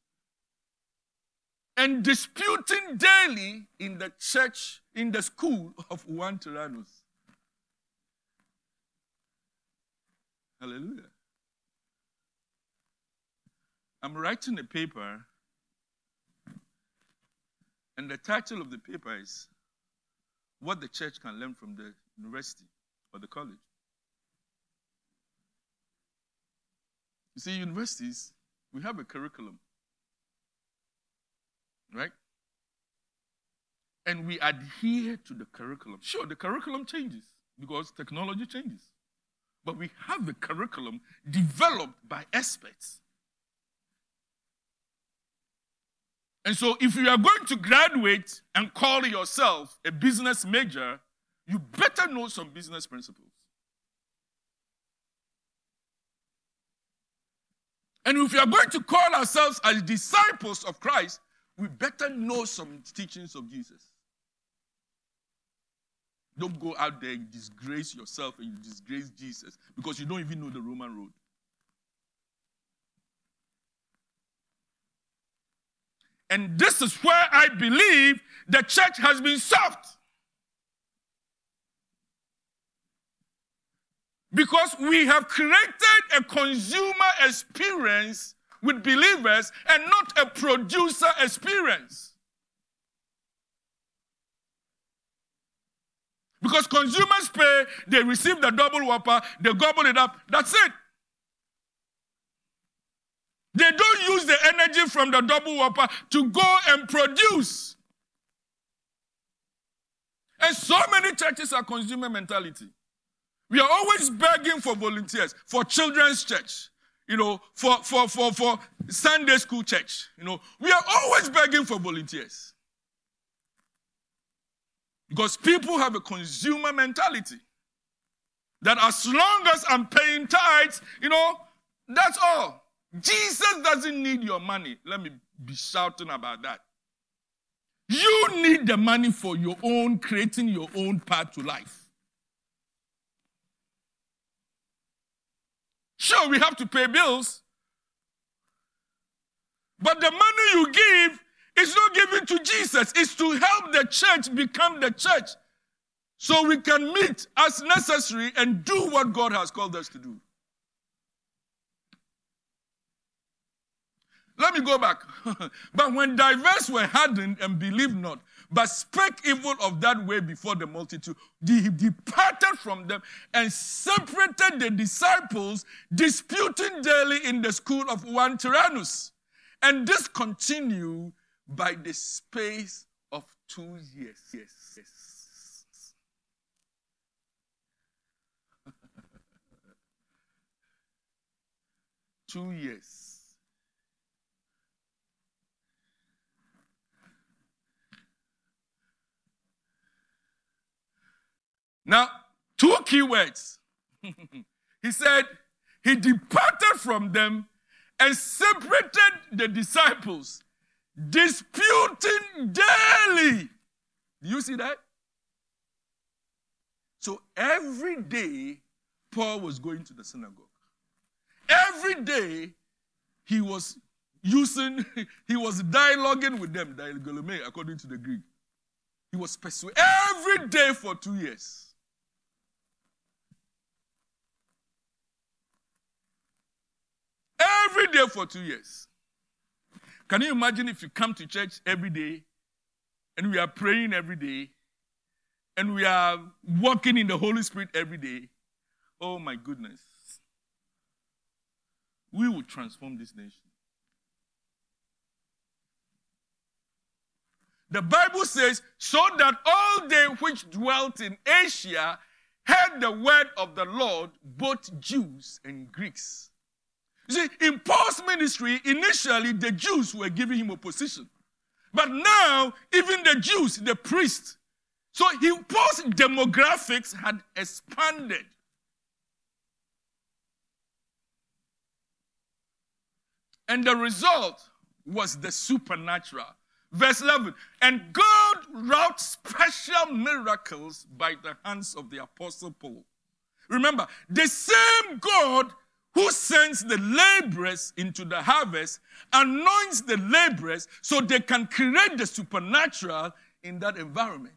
and disputing daily in the church, in the school of Juan Tyrannus. Hallelujah. I'm writing a paper, and the title of the paper is What the Church Can Learn from the University or the College. You see, universities, we have a curriculum, right? And we adhere to the curriculum. Sure, the curriculum changes because technology changes. But we have a curriculum developed by experts. And so if you are going to graduate and call yourself a business major, you better know some business principles. And if you are going to call ourselves as disciples of Christ, we better know some teachings of Jesus. Don't go out there and disgrace yourself and you disgrace Jesus because you don't even know the Roman road. And this is where I believe the church has been soft. Because we have created a consumer experience with believers and not a producer experience. Because consumers pay, they receive the double whopper, they gobble it up, that's it. They don't use the energy from the double whopper to go and produce. And so many churches are consumer mentality. We are always begging for volunteers, for children's church, you know, for, for, for, for Sunday school church. You know, we are always begging for volunteers. Because people have a consumer mentality. That as long as I'm paying tithes, you know, that's all. Jesus doesn't need your money. Let me be shouting about that. You need the money for your own, creating your own path to life. Sure, we have to pay bills. But the money you give is not given to Jesus. It's to help the church become the church. So we can meet as necessary and do what God has called us to do. Let me go back. But when diverse were hardened and believed not, but spake evil of that way before the multitude, he departed from them and separated the disciples, disputing daily in the school of one Tyrannus. And this continued by the space of two years. Yes, yes. Two years. Now, two key words. He said, he departed from them and separated the disciples, disputing daily. Do you see that? So every day, Paul was going to the synagogue. Every day, he was using, he was dialoguing with them, dialogomai, according to the Greek. He was persuaded every day for two years. Every day for two years. Can you imagine if you come to church every day and we are praying every day and we are walking in the Holy Spirit every day? Oh my goodness. We will transform this nation. The Bible says, so that all they which dwelt in Asia heard the word of the Lord, both Jews and Greeks. You see, in Paul's ministry, initially the Jews were giving him opposition. But now, even the Jews, the priests, so he, Paul's demographics had expanded. And the result was the supernatural. Verse eleven, and God wrought special miracles by the hands of the Apostle Paul. Remember, the same God who sends the laborers into the harvest, anoints the laborers so they can create the supernatural in that environment.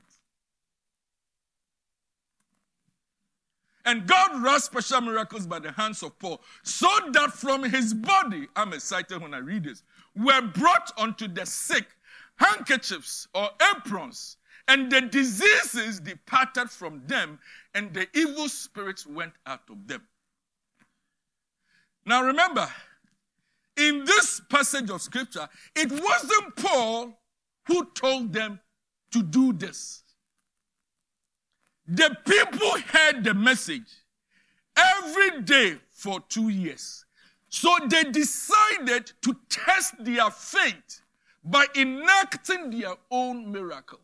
And God wrought special miracles by the hands of Paul, so that from his body, I'm excited when I read this, were brought unto the sick handkerchiefs or aprons, and the diseases departed from them, and the evil spirits went out of them. Now remember, in this passage of scripture, it wasn't Paul who told them to do this. The people heard the message every day for two years. So they decided to test their faith by enacting their own miracle.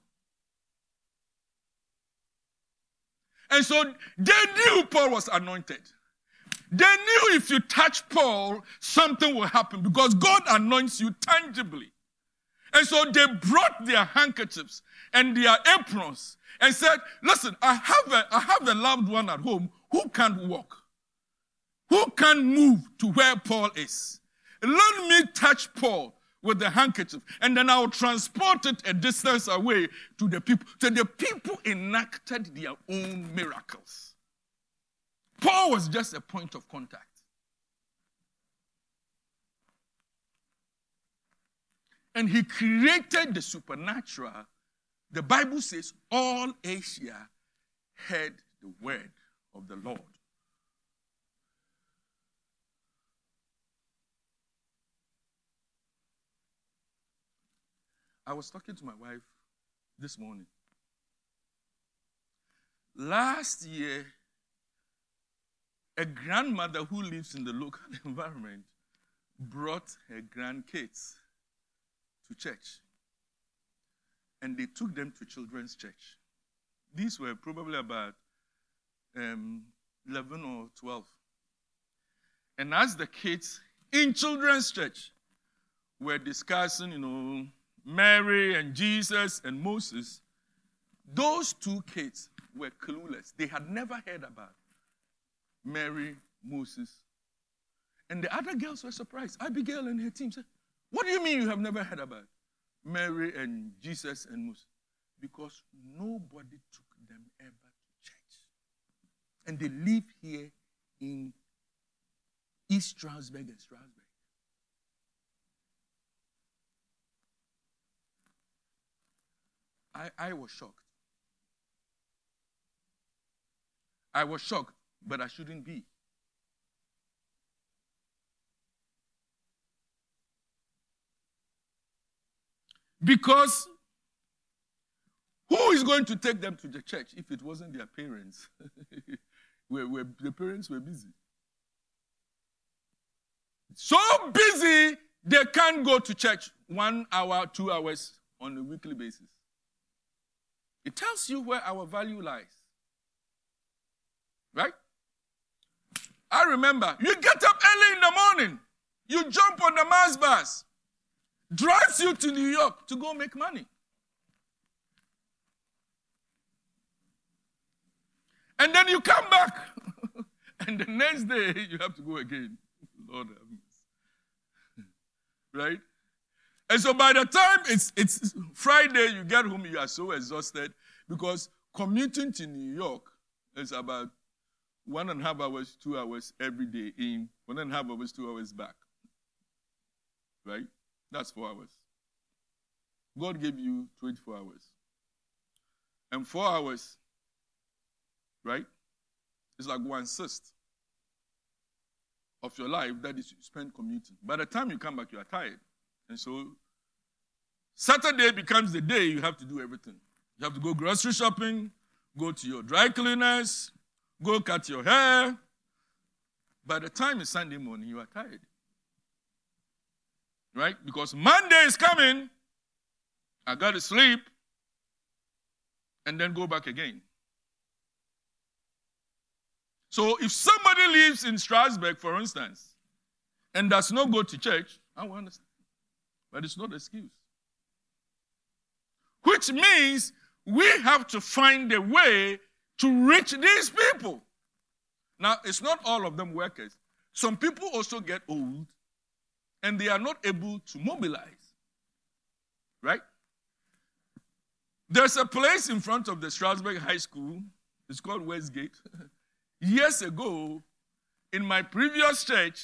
And so they knew Paul was anointed. They knew if you touch Paul, something will happen because God anoints you tangibly. And so they brought their handkerchiefs and their aprons and said, listen, I have a, I have a loved one at home who can't walk, who can't move to where Paul is. Let me touch Paul with the handkerchief, and then I'll transport it a distance away to the people. So the people enacted their own miracles. Paul was just a point of contact. And he created the supernatural. The Bible says all Asia heard the word of the Lord. I was talking to my wife this morning. Last year, a grandmother who lives in the local environment brought her grandkids to church. And they took them to children's church. These were probably about um, eleven or twelve. And as the kids in children's church were discussing, you know, Mary and Jesus and Moses, those two kids were clueless. They had never heard about Mary, Moses. And the other girls were surprised. Abigail and her team said, what do you mean you have never heard about Mary and Jesus and Moses? Because nobody took them ever to church. And they live here in East Stroudsburg and Stroudsburg. I, I was shocked. I was shocked, but I shouldn't be. Because who is going to take them to the church if it wasn't their parents? where, where the parents were busy. So busy, they can't go to church one hour, two hours on a weekly basis. It tells you where our value lies. Right? I remember, you get up early in the morning, you jump on the mass bus, drives you to New York to go make money. And then you come back, and the next day you have to go again. Lord have mercy. Right? And so by the time it's, it's Friday, you get home, you are so exhausted because commuting to New York is about one and a half hours, two hours every day in, one and a half hours, two hours back. Right? That's four hours. God gave you twenty-four hours. And four hours, right, is like one-sixth of your life that is spent commuting. By the time you come back, you are tired. And so Saturday becomes the day you have to do everything. You have to go grocery shopping, go to your dry cleaners, go cut your hair. By the time it's Sunday morning, you are tired. Right? Because Monday is coming, I got to sleep, and then go back again. So if somebody lives in Strasbourg, for instance, and does not go to church, I will understand. But it's not an excuse. Which means we have to find a way to reach these people. Now, it's not all of them workers. Some people also get old, and they are not able to mobilize. Right? There's a place in front of the Strasbourg High School. It's called Westgate. Years ago, in my previous church,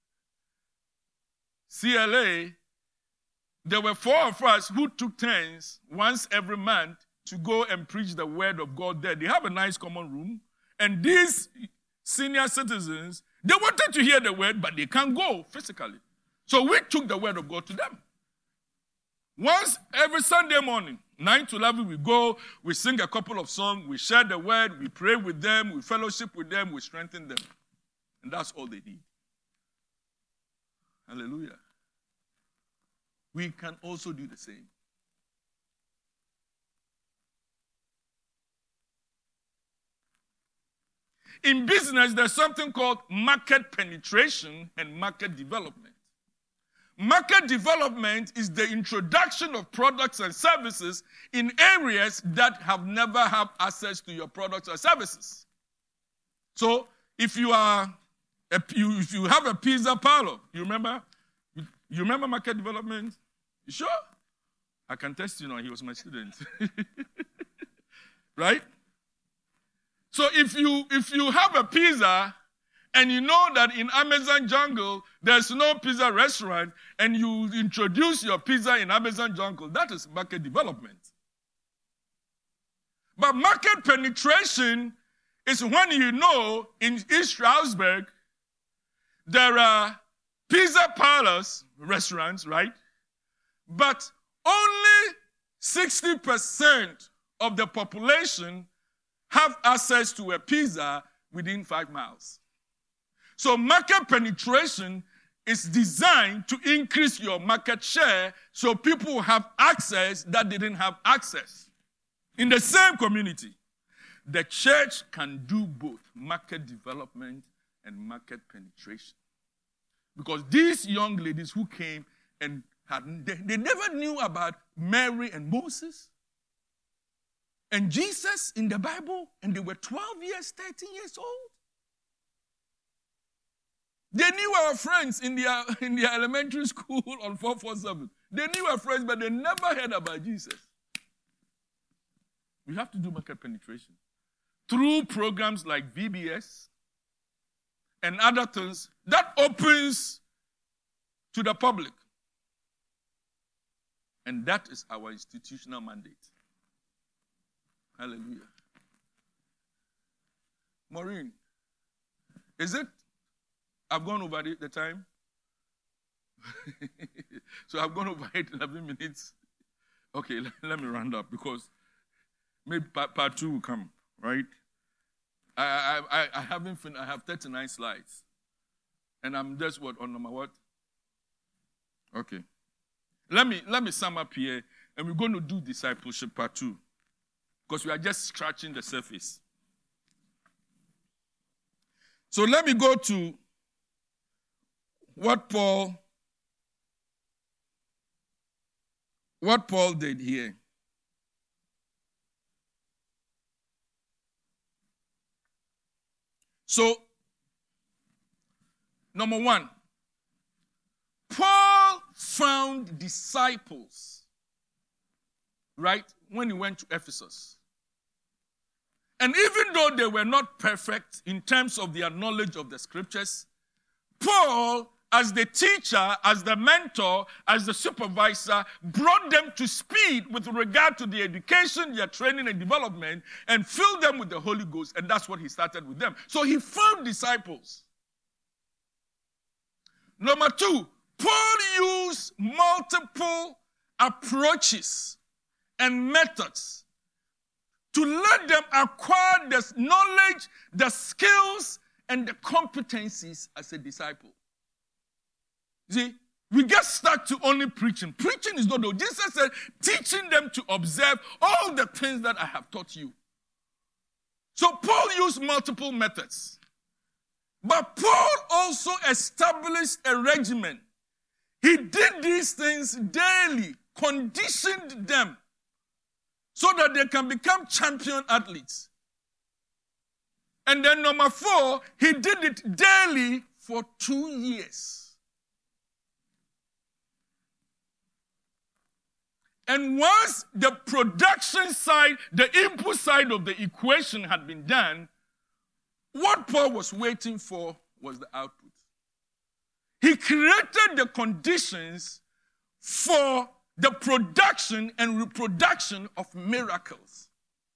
C L A, there were four of us who took turns once every month to go and preach the word of God there. They have a nice common room, and these senior citizens, they wanted to hear the word, but they can't go physically. So we took the word of God to them. Once every Sunday morning, nine to eleven, we go, we sing a couple of songs, we share the word, we pray with them, we fellowship with them, we strengthen them. And that's all they need. Hallelujah. We can also do the same. In business, there's something called market penetration and market development. Market development is the introduction of products and services in areas that have never had access to your products or services. So, if you are, a, you, if you have a pizza parlor, you remember, you remember market development? You sure? I can test you now. He was my student, right? So, if you if you have a pizza, and you know that in Amazon Jungle, there's no pizza restaurant, and you introduce your pizza in Amazon Jungle, that is market development. But market penetration is when you know in East Stroudsburg, there are pizza parlors, restaurants, right? But only sixty percent of the population have access to a pizza within five miles. So market penetration is designed to increase your market share so people have access that didn't have access. In the same community, the church can do both market development and market penetration. Because these young ladies who came and Had, they, they never knew about Mary and Moses and Jesus in the Bible, and they were twelve years, thirteen years old. They knew our friends in their, in their elementary school on four forty-seven. They knew our friends, but they never heard about Jesus. We have to do market penetration. Through programs like V B S and other things, that opens to the public. And that is our institutional mandate. Hallelujah. Maureen, is it? I've gone over the, the time. So I've gone over it eleven minutes. Okay, let, let me round up because maybe part, part two will come, right? I, I, I, I haven't finished. I have thirty-nine slides. And I'm just what, on number what? Okay. Let me, let me sum up here, and we're going to do discipleship part two because we are just scratching the surface. So let me go to what Paul, what Paul did here. So, number one, Paul found disciples, right, when he went to Ephesus. And even though they were not perfect in terms of their knowledge of the scriptures, Paul, as the teacher, as the mentor, as the supervisor, brought them to speed with regard to their education, their training and development, and filled them with the Holy Ghost, and that's what he started with them. So he found disciples. Number two, Paul used multiple approaches and methods to let them acquire the knowledge, the skills, and the competencies as a disciple. See, we get stuck to only preaching. Preaching is not the. Jesus said, teaching them to observe all the things that I have taught you. So Paul used multiple methods. But Paul also established a regimen. He did these things daily, conditioned them so that they can become champion athletes. And then number four, he did it daily for two years. And once the production side, the input side of the equation had been done, what Paul was waiting for was the output. He created the conditions for the production and reproduction of miracles.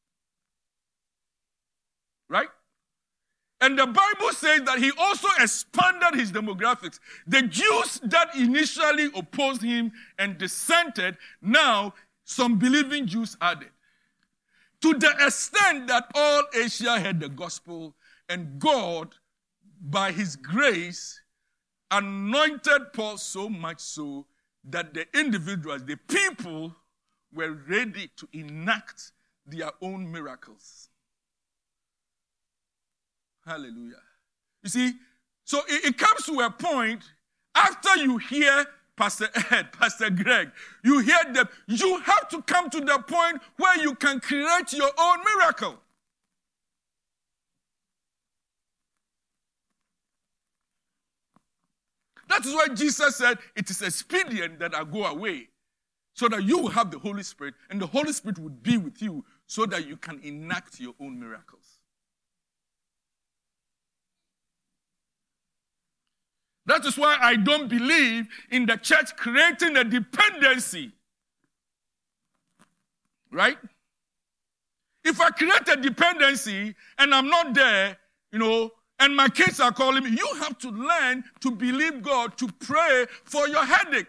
Right? And the Bible says that he also expanded his demographics. The Jews that initially opposed him and dissented, now some believing Jews added. To the extent that all Asia heard the gospel, and God, by his grace, anointed Paul so much so that the individuals, the people, were ready to enact their own miracles. Hallelujah. You see, so it, it comes to a point, after you hear Pastor Ed, Pastor Greg, you hear them, you have to come to the point where you can create your own miracle. That is why Jesus said, it is expedient that I go away so that you will have the Holy Spirit, and the Holy Spirit would be with you so that you can enact your own miracles. That is why I don't believe in the church creating a dependency. Right? If I create a dependency and I'm not there, you know, and my kids are calling me, you have to learn to believe God, to pray for your headache.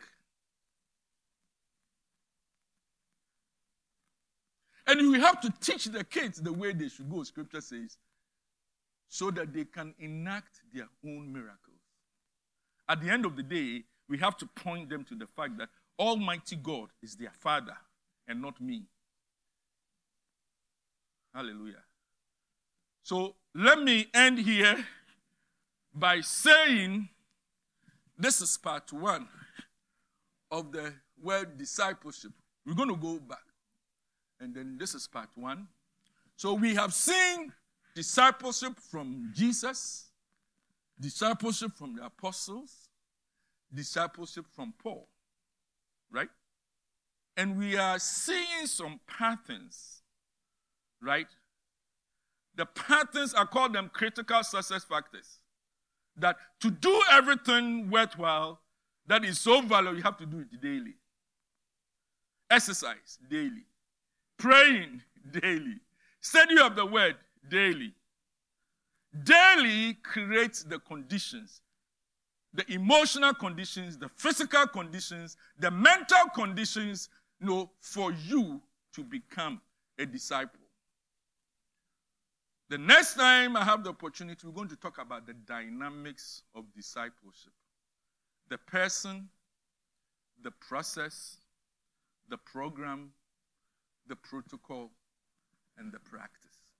And you have to teach the kids the way they should go, Scripture says, so that they can enact their own miracles. At the end of the day, we have to point them to the fact that Almighty God is their Father and not me. Hallelujah. So let me end here by saying, this is part one of the word discipleship. We're going to go back. And then this is part one. So we have seen discipleship from Jesus, discipleship from the apostles, discipleship from Paul, right? And we are seeing some patterns, right? The patterns, I call them critical success factors. That to do everything worthwhile, that is so valuable, you have to do it daily. Exercise, daily. Praying, daily. Study of the word, daily. Daily creates the conditions, the emotional conditions, the physical conditions, the mental conditions, you know, for you to become a disciple. The next time I have the opportunity, we're going to talk about the dynamics of discipleship. The person, the process, the program, the protocol, and the practice.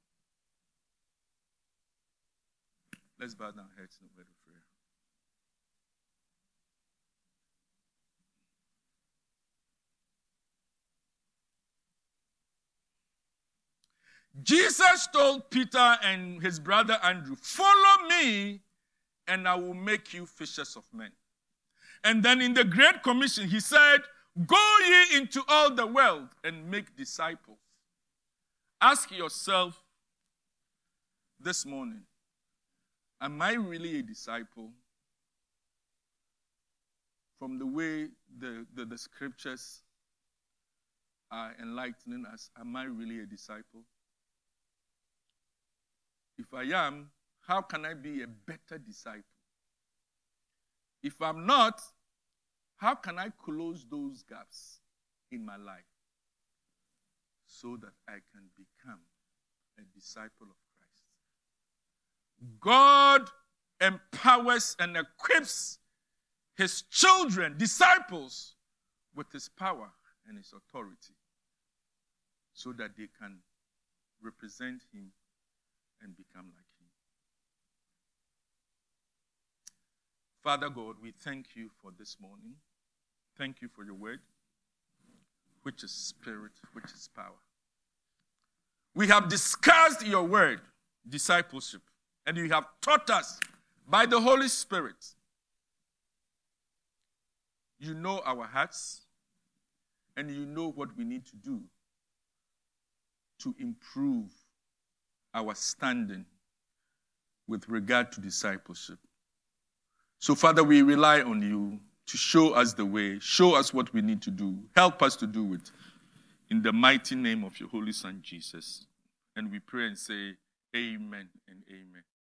Let's bow down our heads in a word of prayer. Jesus told Peter and his brother Andrew, follow me and I will make you fishers of men. And then in the Great Commission, he said, go ye into all the world and make disciples. Ask yourself this morning, am I really a disciple? From the way the, the, the scriptures are enlightening us, am I really a disciple? If I am, how can I be a better disciple? If I'm not, how can I close those gaps in my life so that I can become a disciple of Christ? God empowers and equips his children, disciples, with his power and his authority so that they can represent him and become like him. Father God, we thank you for this morning. Thank you for your word, which is spirit, which is power. We have discussed your word, discipleship, and you have taught us by the Holy Spirit. You know our hearts, and you know what we need to do to improve our standing with regard to discipleship. So, Father, we rely on you to show us the way, show us what we need to do, help us to do it in the mighty name of your Holy Son, Jesus. And we pray and say, amen and amen.